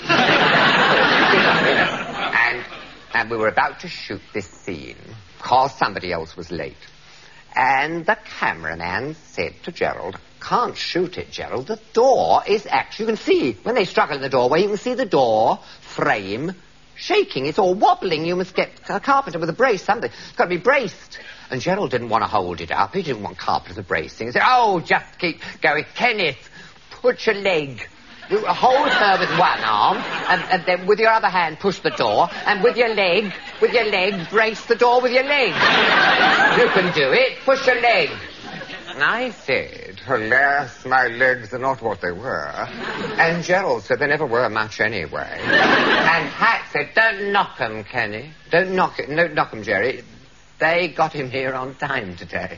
and, and we were about to shoot this scene because somebody else was late. And the cameraman said to Gerald, can't shoot it, Gerald. The door is actually, you can see, when they struggle in the doorway, you can see the door frame shaking. It's all wobbling. You must get a carpenter with a brace, something. It's got to be braced. And Gerald didn't want to hold it up. He didn't want carpenters bracing. He said, oh, just keep going. Kenneth, put your leg. You hold her with one arm, and, and then with your other hand push the door, and with your leg, with your leg, brace the door with your leg. You can do it. Push your leg. And I said, alas, my legs are not what they were. And Gerald said they never were much anyway. And Hat said, don't knock 'em, Kenny. Don't knock it. Don't knock 'em, Jerry. They got him here on time today.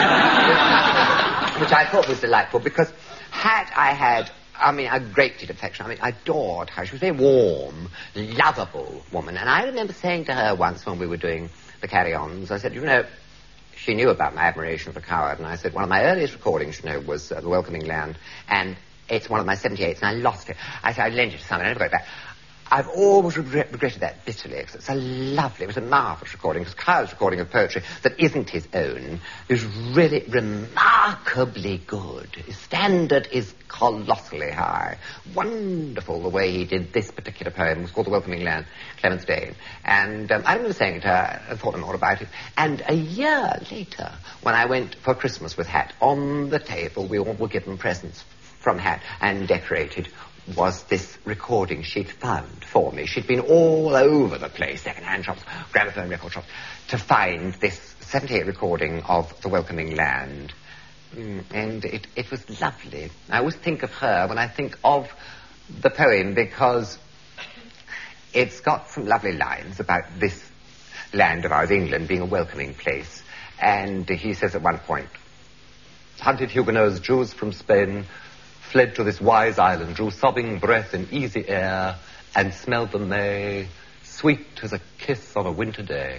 Which I thought was delightful, because Hat I had... I mean, a great deal of affection. I mean, I adored her. She was a very warm, lovable woman. And I remember saying to her once when we were doing the carry-ons, I said, you know, she knew about my admiration of the coward. And I said, one of my earliest recordings, you know, was uh, The Welcoming Land. And it's one of my seventy-eights, and I lost it. I said, I lent it to someone, I never got it back. I've always regret, regretted that bitterly, because it's a lovely, it was a marvellous recording, because Kyle's recording of poetry that isn't his own is really remarkably good. His standard is colossally high. Wonderful the way he did this particular poem. It was called The Welcoming Land, Clemens Dane. And um, I remember saying it to her and thought more about it. And a year later, when I went for Christmas with Hat, on the table we all were given presents from Hat and decorated was this recording she'd found for me. She'd been all over the place, second-hand shops, gramophone record shops, to find this seventy-eight recording of The Welcoming Land. Mm, and it, it was lovely. I always think of her when I think of the poem, because it's got some lovely lines about this land of ours, England, being a welcoming place. And he says at one point, hunted Huguenots, Jews from Spain, fled to this wise island, drew sobbing breath in easy air, and smelled the May, sweet as a kiss on a winter day.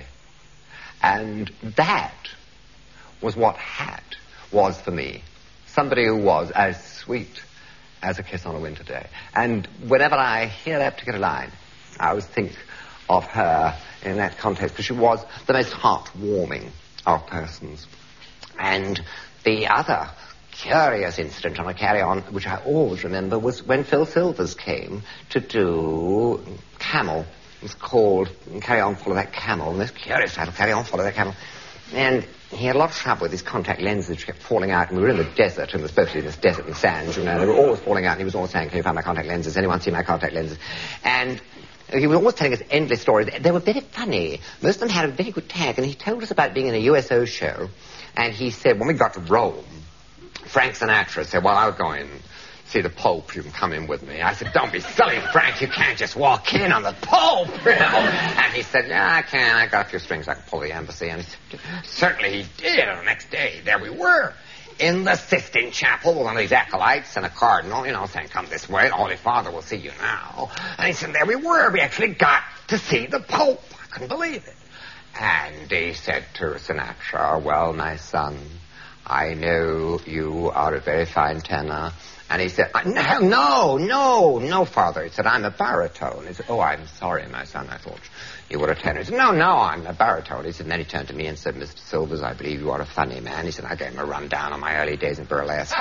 And that was what Hat was for me. Somebody who was as sweet as a kiss on a winter day. And whenever I hear that particular line, I always think of her in that context, because she was the most heartwarming of persons. And the other curious incident on a carry-on, which I always remember, was when Phil Silvers came to do Camel. It was called Carry On, Follow That Camel, and this curious title, Carry On, Follow That Camel. And he had a lot of trouble with his contact lenses, which kept falling out, and we were in the desert, and it was supposed to be this desert and sands, you know, they were always falling out, and he was always saying, can you find my contact lenses? Anyone see my contact lenses? And he was always telling us endless stories. They were very funny. Most of them had a very good tag, and he told us about being in a U S O show, and he said, when we got to Rome, Frank Sinatra said, well, I'll go and see the Pope. You can come in with me. I said, don't be silly, Frank. You can't just walk in on the Pope, you know. And he said, yeah, I can. I got a few strings. I can pull the embassy. And he said, certainly he did. And the next day, there we were in the Sistine Chapel with one of these acolytes and a cardinal, you know, saying, come this way. The Holy Father will see you now. And he said, there we were. We actually got to see the Pope. I couldn't believe it. And he said to Sinatra, well, my son, I know you are a very fine tenor. And he said, no, no, no, no, Father. He said, I'm a baritone. He said, oh, I'm sorry, my son. I thought you were a tenor. He said, no, no, I'm a baritone. He said, and then he turned to me and said, Mister Silvers, I believe you are a funny man. He said, I gave him a rundown on my early days in burlesque.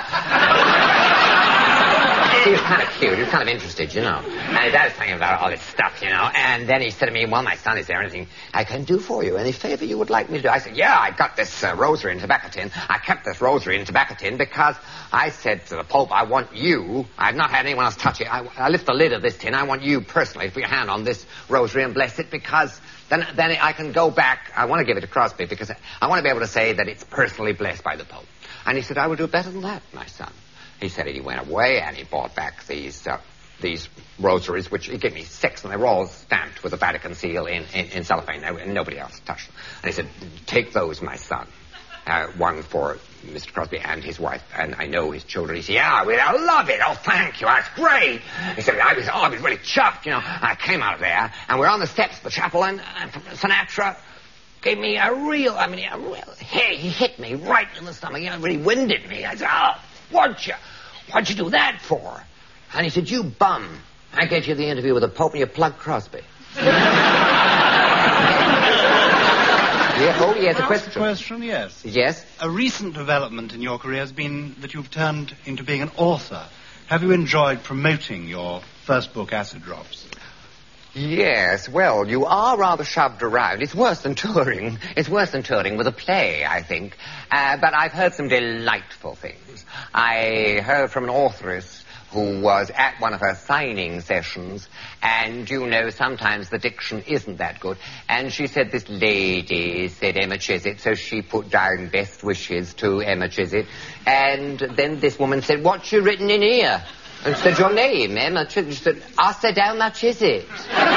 He was kind of cute. He was kind of interested, you know. And I was telling him about all this stuff, you know. And then he said to me, well, my son, is there anything I can do for you? Any favor you would like me to do? I said, yeah, I got this uh, rosary and tobacco tin. I kept this rosary and tobacco tin because I said to the Pope, I want you. I've not had anyone else touch it. I, I lift the lid of this tin. I want you personally to put your hand on this rosary and bless it, because then, then I can go back. I want to give it to Crosby because I want to be able to say that it's personally blessed by the Pope. And he said, I will do better than that, my son. He said he went away and he bought back these uh, these rosaries, which he gave me six, and they were all stamped with the Vatican seal in, in, in cellophane, and nobody else touched them. And he said, take those, my son. Uh, one for Mister Crosby and his wife, and I know his children. He said, yeah, well, I love it. Oh, thank you. That's great. He said, I was, oh, I was really chuffed, you know. And I came out of there, and we're on the steps of the chapel, and uh, Sinatra gave me a real, I mean, a real, hey, he hit me right in the stomach. You know, really winded me. I said, oh, what'd you, what'd you do that for? And he said, you bum. I get you the interview with the Pope and you plug Crosby. Yeah, oh, yes, a question. question, yes. Yes? A recent development in your career has been that you've turned into being an author. Have you enjoyed promoting your first book, Acid Drops? Yes, well, you are rather shoved around. It's worse than touring. It's worse than touring with a play, I think. Uh, but I've heard some delightful things. I heard from an authoress who was at one of her signing sessions, and, you know, sometimes the diction isn't that good. And she said this lady said Emma Chiswick, so she put down best wishes to Emma Chiswick. And then this woman said, what's you written in here? And said, your name, Emma Chiswick. She said, I said Emma Chiswick.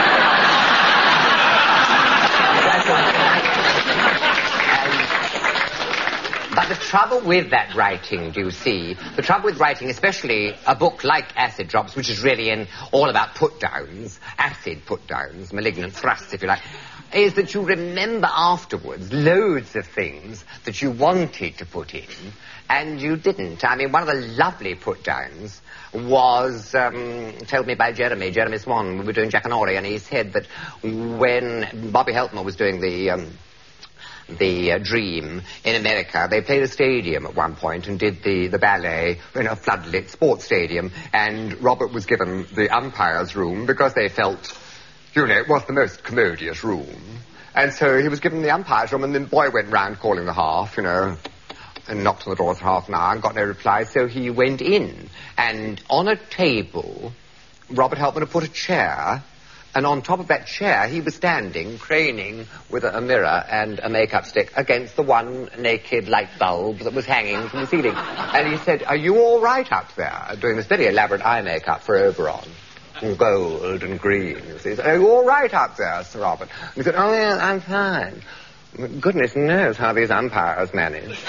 But the trouble with that writing, do you see, the trouble with writing, especially a book like Acid Drops, which is really in all about put-downs, acid put-downs, malignant thrusts, if you like, is that you remember afterwards loads of things that you wanted to put in, and you didn't. I mean, one of the lovely put-downs was um, told me by Jeremy, Jeremy Swan. We were doing Jack and Ori, and he said that when Bobby Helpner was doing the... Um, the uh, Dream in America, they played a stadium at one point and did the, the ballet in a floodlit sports stadium, and Robert was given the umpire's room because they felt, you know, it was the most commodious room. And so he was given the umpire's room, and then the boy went round calling the half, you know, and knocked on the door for half an hour and got no reply, so he went in. And on a table, Robert Helpman had put a chair, and on top of that chair, he was standing, craning with a, a mirror and a makeup stick against the one naked light bulb that was hanging from the ceiling. And he said, are you all right up there, doing this very elaborate eye makeup for Oberon? Gold and green, you see. Are you all right up there, Sir Robert? And he said, oh, yeah, I'm fine. Goodness knows how these umpires manage.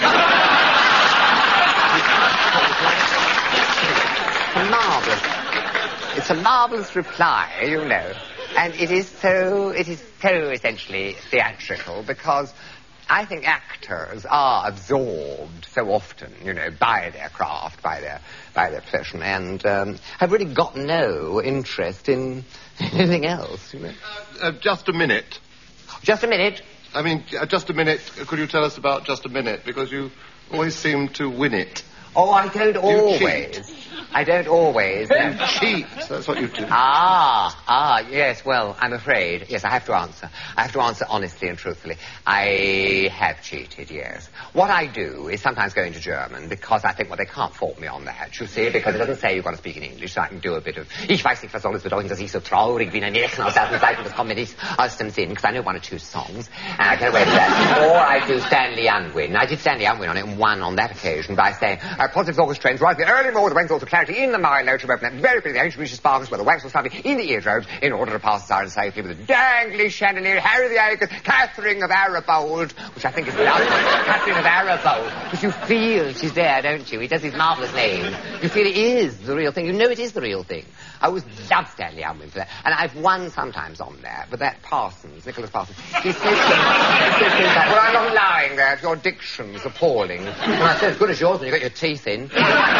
Marvellous. It's a marvellous reply, you know. And it is so, it is so essentially theatrical, because I think actors are absorbed so often, you know, by their craft, by their, by their profession, and um, have really got no interest in anything else, you know. Uh, uh, just a minute. Just a minute? I mean, uh, just a minute. Could you tell us about Just a Minute? Because you always seem to win it. Oh, I don't You always. cheat. I don't always. You cheat. That's what you do. Ah, ah, yes, well, I'm afraid. Yes, I have to answer. I have to answer honestly and truthfully. I have cheated, yes. What I do is sometimes go into German, because I think, well, they can't fault me on that, you see, because it doesn't say you've got to speak in English, so I can do a bit of, ich weiß nicht, was soll es bedeuten, dass ich so traurig wie ein Märchen aus alten Zeiten, das kommt mir nicht aus dem Sinn, because I know one or two songs, and I get away with that. Or I do Stanley Unwin. I did Stanley Unwin on it, and won on that occasion by saying, uh, positive orchestra trains right the early morning, the wings also clarity in the mile note, to open that very pretty ancient British sparkles where the wax was fluffy in the eardrobes in order to pass the siren safely with a dangly chandelier, Harry the Acres, Catherine of Arabold, which I think is lovely. Catherine of Arabold, because you feel she's there, don't you? He does his marvellous name. You feel it is the real thing. You know it is the real thing. I always love Stanley Unwin for that. And I've won sometimes on that, but that Parsons, Nicholas Parsons, he's so things, he's so things like, well, I'm not lying there. Your diction's appalling. And I said, as good as yours when you got your teeth in.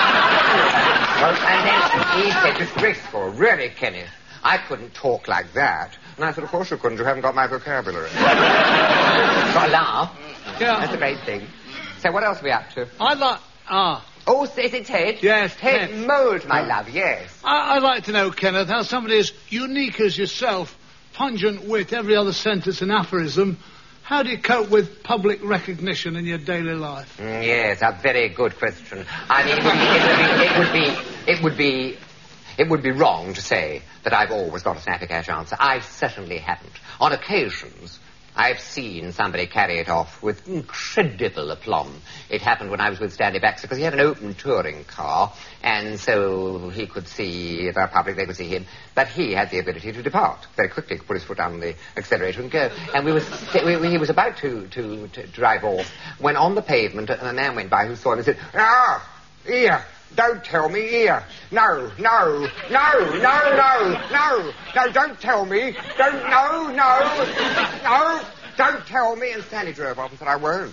Well, and then he said, disgraceful, really, Kenneth. I couldn't talk like that. And I said, of course you couldn't. You haven't got my vocabulary. Got a laugh. Yeah. That's a great thing. So what else are we up to? I'd like... Ah. Oh, is it Ted? Yes, Ted. Ted. Mould, my love, yes. I- I'd like to know, Kenneth, how somebody as unique as yourself, pungent wit, every other sentence an aphorism, how do you cope with public recognition in your daily life? Mm, yes, a very good question. I mean, it would be, it would be, it would be, it would be wrong to say that I've always got a snappy catch answer. I certainly haven't. On occasions, I've seen somebody carry it off with incredible aplomb. It happened when I was with Stanley Baxter, because he had an open touring car, and so he could see the public, they could see him, but he had the ability to depart very quickly, put his foot on the accelerator and go. And we was, we, we, he was about to, to, to drive off, when on the pavement a man went by who saw him and said, "Ah, here, don't tell me here. No, no, no, no, no, no, no, don't tell me. Don't, no, no, no, don't tell me." And Stanley drove off and said, "I won't."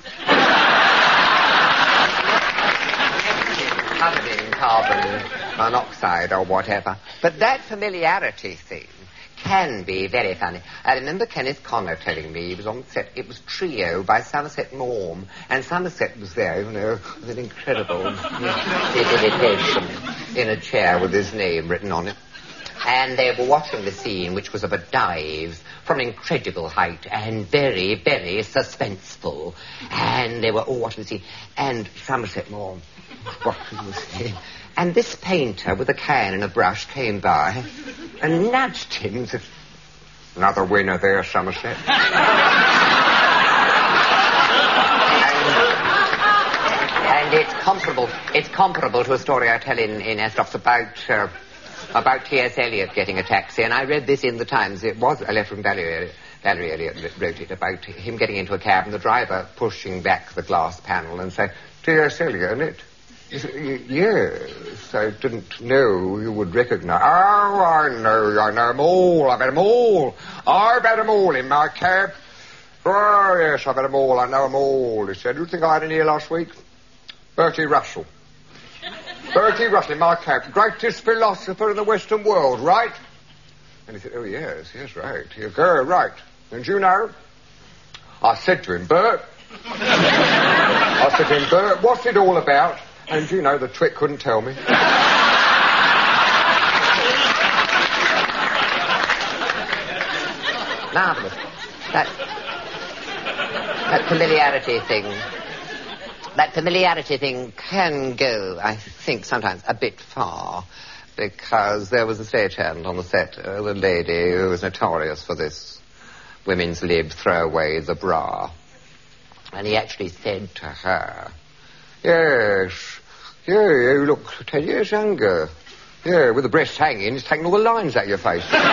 Covered in carbon monoxide or whatever. But that familiarity thing can be very funny. I remember Kenneth Connor telling me he was on set. It was Trio by Somerset Maugham, and Somerset was there, you know, with an incredible dedication in a chair with his name written on it. And they were watching the scene, which was of a dive from an incredible height and very, very suspenseful. And they were all watching the scene. And Somerset Maugham, what can you say? And this painter with a can and a brush came by and nudged him and said, "Another winner there, Somerset." and, and it's comparable. It's comparable to a story I tell in, in Astrops about uh, about T S. Eliot getting a taxi. And I read this in the Times. It was a letter from Valerie, Valerie Eliot wrote it about him getting into a cab and the driver pushing back the glass panel and saying, "T S. Eliot, isn't it?" He said, "Yes, I didn't know you would recognize." "Oh, I know, I know them all, I've had them all. I've had them all in my cab. Oh, yes, I've had them all, I know them all." He said, "Who do you think I had in here last week? Bertie Russell. Bertie Russell in my cab, greatest philosopher in the Western world, right?" And he said, "Oh, yes, yes, right. You go, right. And you know?" I said to him, "Bert," I said to him, "Bert, what's it all about?" And you know, the twit couldn't tell me. Marvellous. That, that familiarity thing, that familiarity thing can go, I think, sometimes a bit far, because there was a stagehand on the set, uh, the lady who was notorious for this women's lib, throw away the bra. And he actually said to her, "Yes, yeah, you look ten years younger. Yeah, with the breasts hanging, it's taking all the lines out of your face." and, and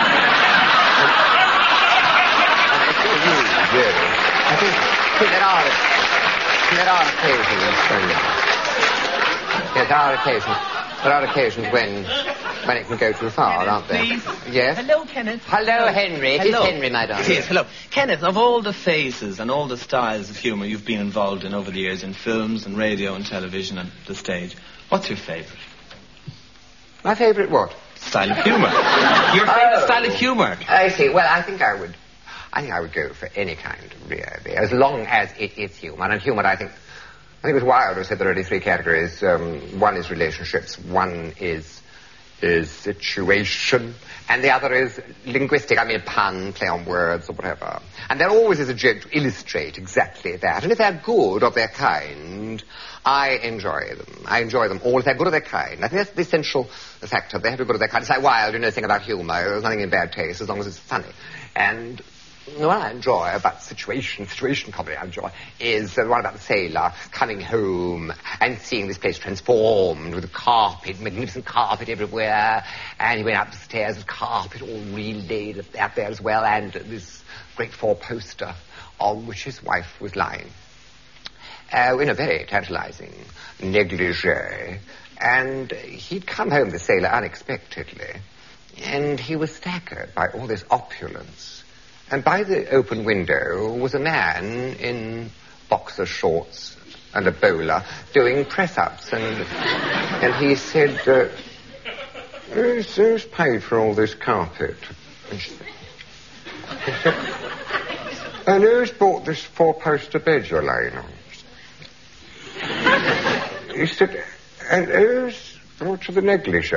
I think, yeah, I think, I think there are, there are occasions when, yeah, there are occasions, there are occasions when, when it can go too far, Kenneth, aren't there? Please. Yes? Hello, Kenneth. Hello, Henry. It Hello. is Henry, my darling. It is, hello. Kenneth, of all the phases and all the styles of humour you've been involved in over the years in films and radio and television and the stage, what's your favourite? My favourite what? Style of humour. Your favourite Oh. style of humour. I see. Well, I think I would... I think I would go for any kind of really, as long as it is humour. And humour, I think... I think it was Wilde who said there are only three categories. Um, one is relationships, one is is situation, and the other is linguistic. I mean, pun, play on words, or whatever. And there always is a joke to illustrate exactly that. And if they're good of their kind, I enjoy them. I enjoy them all if they're good of their kind. I think that's the essential factor. They have to be good of their kind. It's like Wilde, you know, thing about humour. There's nothing in bad taste as long as it's funny. And what I enjoy about situation, situation comedy I enjoy, is the one about the sailor coming home and seeing this place transformed with carpet, magnificent carpet everywhere, and he went up the stairs with carpet all relaid out there as well, and this great four-poster on which his wife was lying, uh, in a very tantalising negligee, and he'd come home, the sailor, unexpectedly, and he was staggered by all this opulence. And by the open window was a man in boxer shorts and a bowler doing press-ups. And, and he said, uh, who's, who's paid for all this carpet? And, she said, and who's bought this four-poster bed you're laying on? He said, and who's brought to the negligee?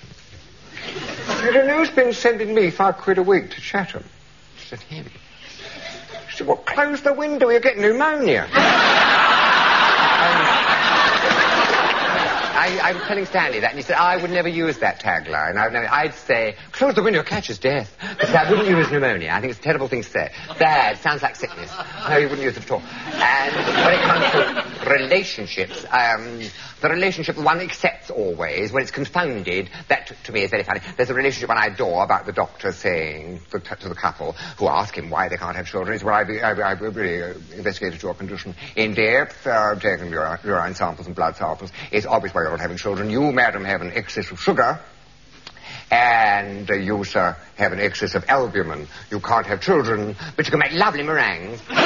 And who's been sending me five quid a week to Chatham? Said him. She said, well, close the window, you'll get pneumonia. and, I, I was telling Stanley that, and he said, I would never use that tagline. I'd, never, I'd say, close the window, catches death. But I wouldn't use pneumonia. I think it's a terrible thing to say. Bad, sounds like sickness. No, you wouldn't use it at all. And when it comes to relationships, um, the relationship one accepts always, when it's confounded, that, to, to me, is very funny. There's a relationship one I adore about the doctor saying to, to the couple who ask him why they can't have children, is, well, I've, I've, I've really uh, investigated your condition in depth, uh, taken your urine samples and blood samples. It's obvious why you're not having children. You, madam, have an excess of sugar, and uh, you, sir, have an excess of albumin. You can't have children, but you can make lovely meringues. it's,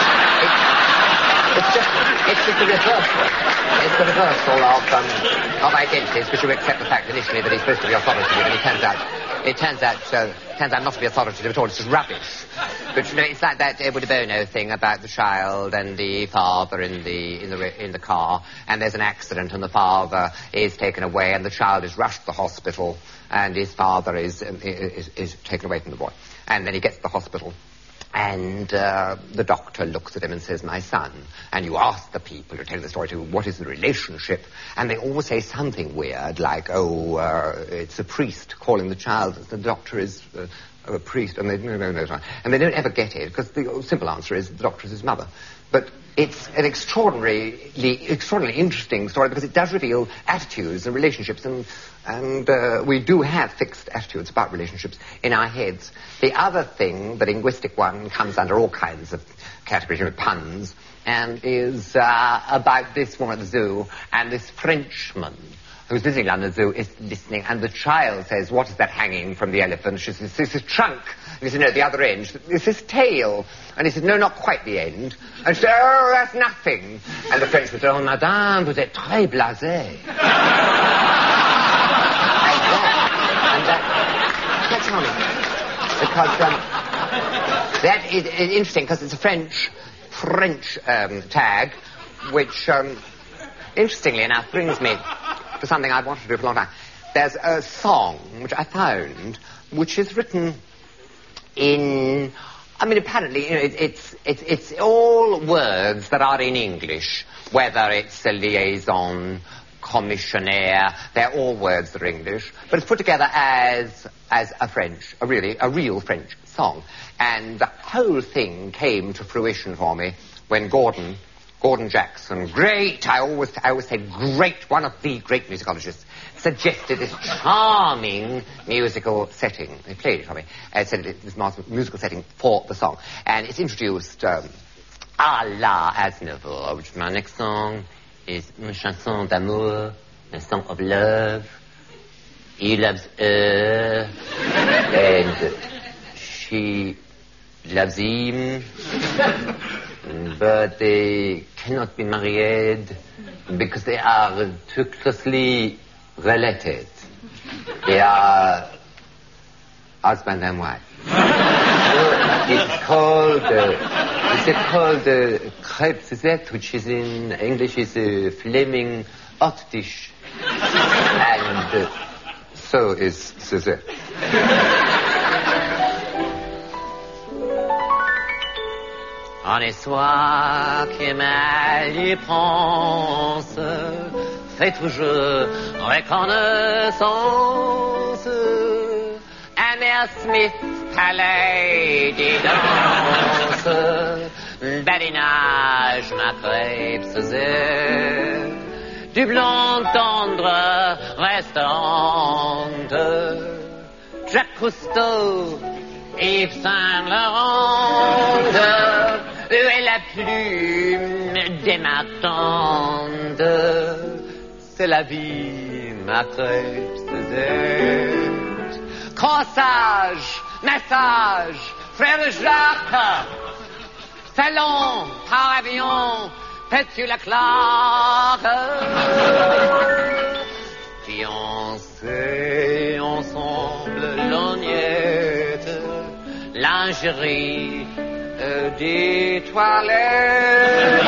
it's just, it's just the reversal. It's the reversal of, um, of identities, because you accept the fact initially that he's supposed to be authoritative, and it turns out, it turns out, uh, turns out not to be authoritative at all. It's just rubbish. But, you know, it's like that Edward de Bono thing about the child and the father in the, in the, in the car, and there's an accident, and the father is taken away, and the child is rushed to the hospital, and his father is, um, is, is taken away from the boy. And then he gets to the hospital, and uh, the doctor looks at him and says, my son. And you ask the people who tell the story to, what is the relationship? And they always say something weird, like, oh, uh, it's a priest calling the child. The doctor is uh, a priest. And they, no, no, no, no. And they don't ever get it, because the simple answer is the doctor is his mother. But it's an extraordinarily, extraordinarily interesting story, because it does reveal attitudes and relationships, and and uh, we do have fixed attitudes about relationships in our heads. The other thing, the linguistic one, comes under all kinds of categories, you know, puns, and is uh, about this woman at the zoo and this Frenchman who's visiting London Zoo is listening, and the child says, what is that hanging from the elephant? She says, this is trunk. And he said, no, the other end. She said, this is tail. And he said, no, not quite the end. And she said, oh, that's nothing. And the Frenchman said, oh, madame, vous êtes très blasée. And that, that's charming. Because um, that is, is interesting, because it's a French, French um, tag, which, um, interestingly enough, brings me to something I've wanted to do for a long time. There's a song which I found, which is written in, I mean, apparently, you know, it, it's, it's, it's all words that are in English, whether it's a liaison, commissionaire, they're all words that are English, but it's put together as, as a French, a really, a real French song. And the whole thing came to fruition for me when Gordon, Gordon Jackson, great, I always, I always say great, one of the great musicologists, suggested this charming musical setting. He played it for me. Uh, said this musical setting for the song. And it's introduced, um, à la Aznavour, which is my next song, is Une chanson d'amour, a song of love. He loves her, and she loves him, but they cannot be married because they are too closely related. They are husband and wife. It's called, uh, it's called uh, crêpe Suzette, which is in English is a flaming hot dish. And uh, so is Suzette. En est soi qui mal y pense, fait toujours reconnaissance. Anna Smith, palais des danses, badinage, ma crêpe Suzette, du blanc tendre restante, Jacques Cousteau, Yves Saint-Laurent, où est la plume démartante? C'est la vie, ma crêpe Suzette. Crossage, massage, frère Jacques, salon, par avion, Petit Leclerc. Fiancés ensemble, lorgnette, lingerie, euh, des toilettes,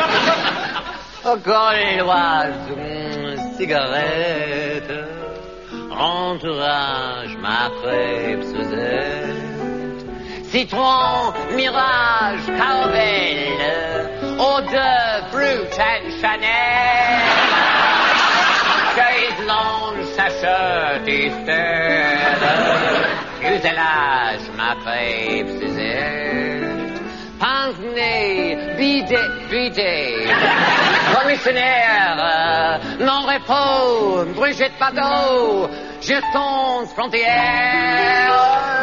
gauloise, cigarette, entourage, ma crêpe Suzette, citron, mirage, carvel, eau de fruit and Chanel. sachets fuselage, ma crêpe, Suzette. Pince-nez, bidet, bidet. Commissionnaire, mon repos, Brigitte Bardot, jetons frontières.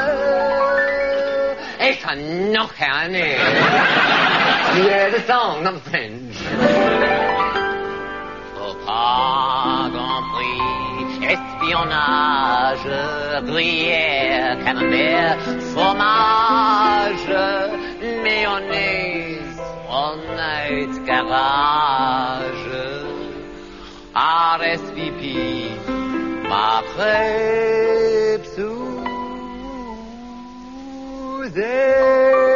Et ça n'a qu'un nez. Yeah, the song, not the French. Faut pas Grand Prix, espionnage, gruyère, camembert, fromage, mayonnaise, honnête garage, R S V P, ma crêpe Suzette.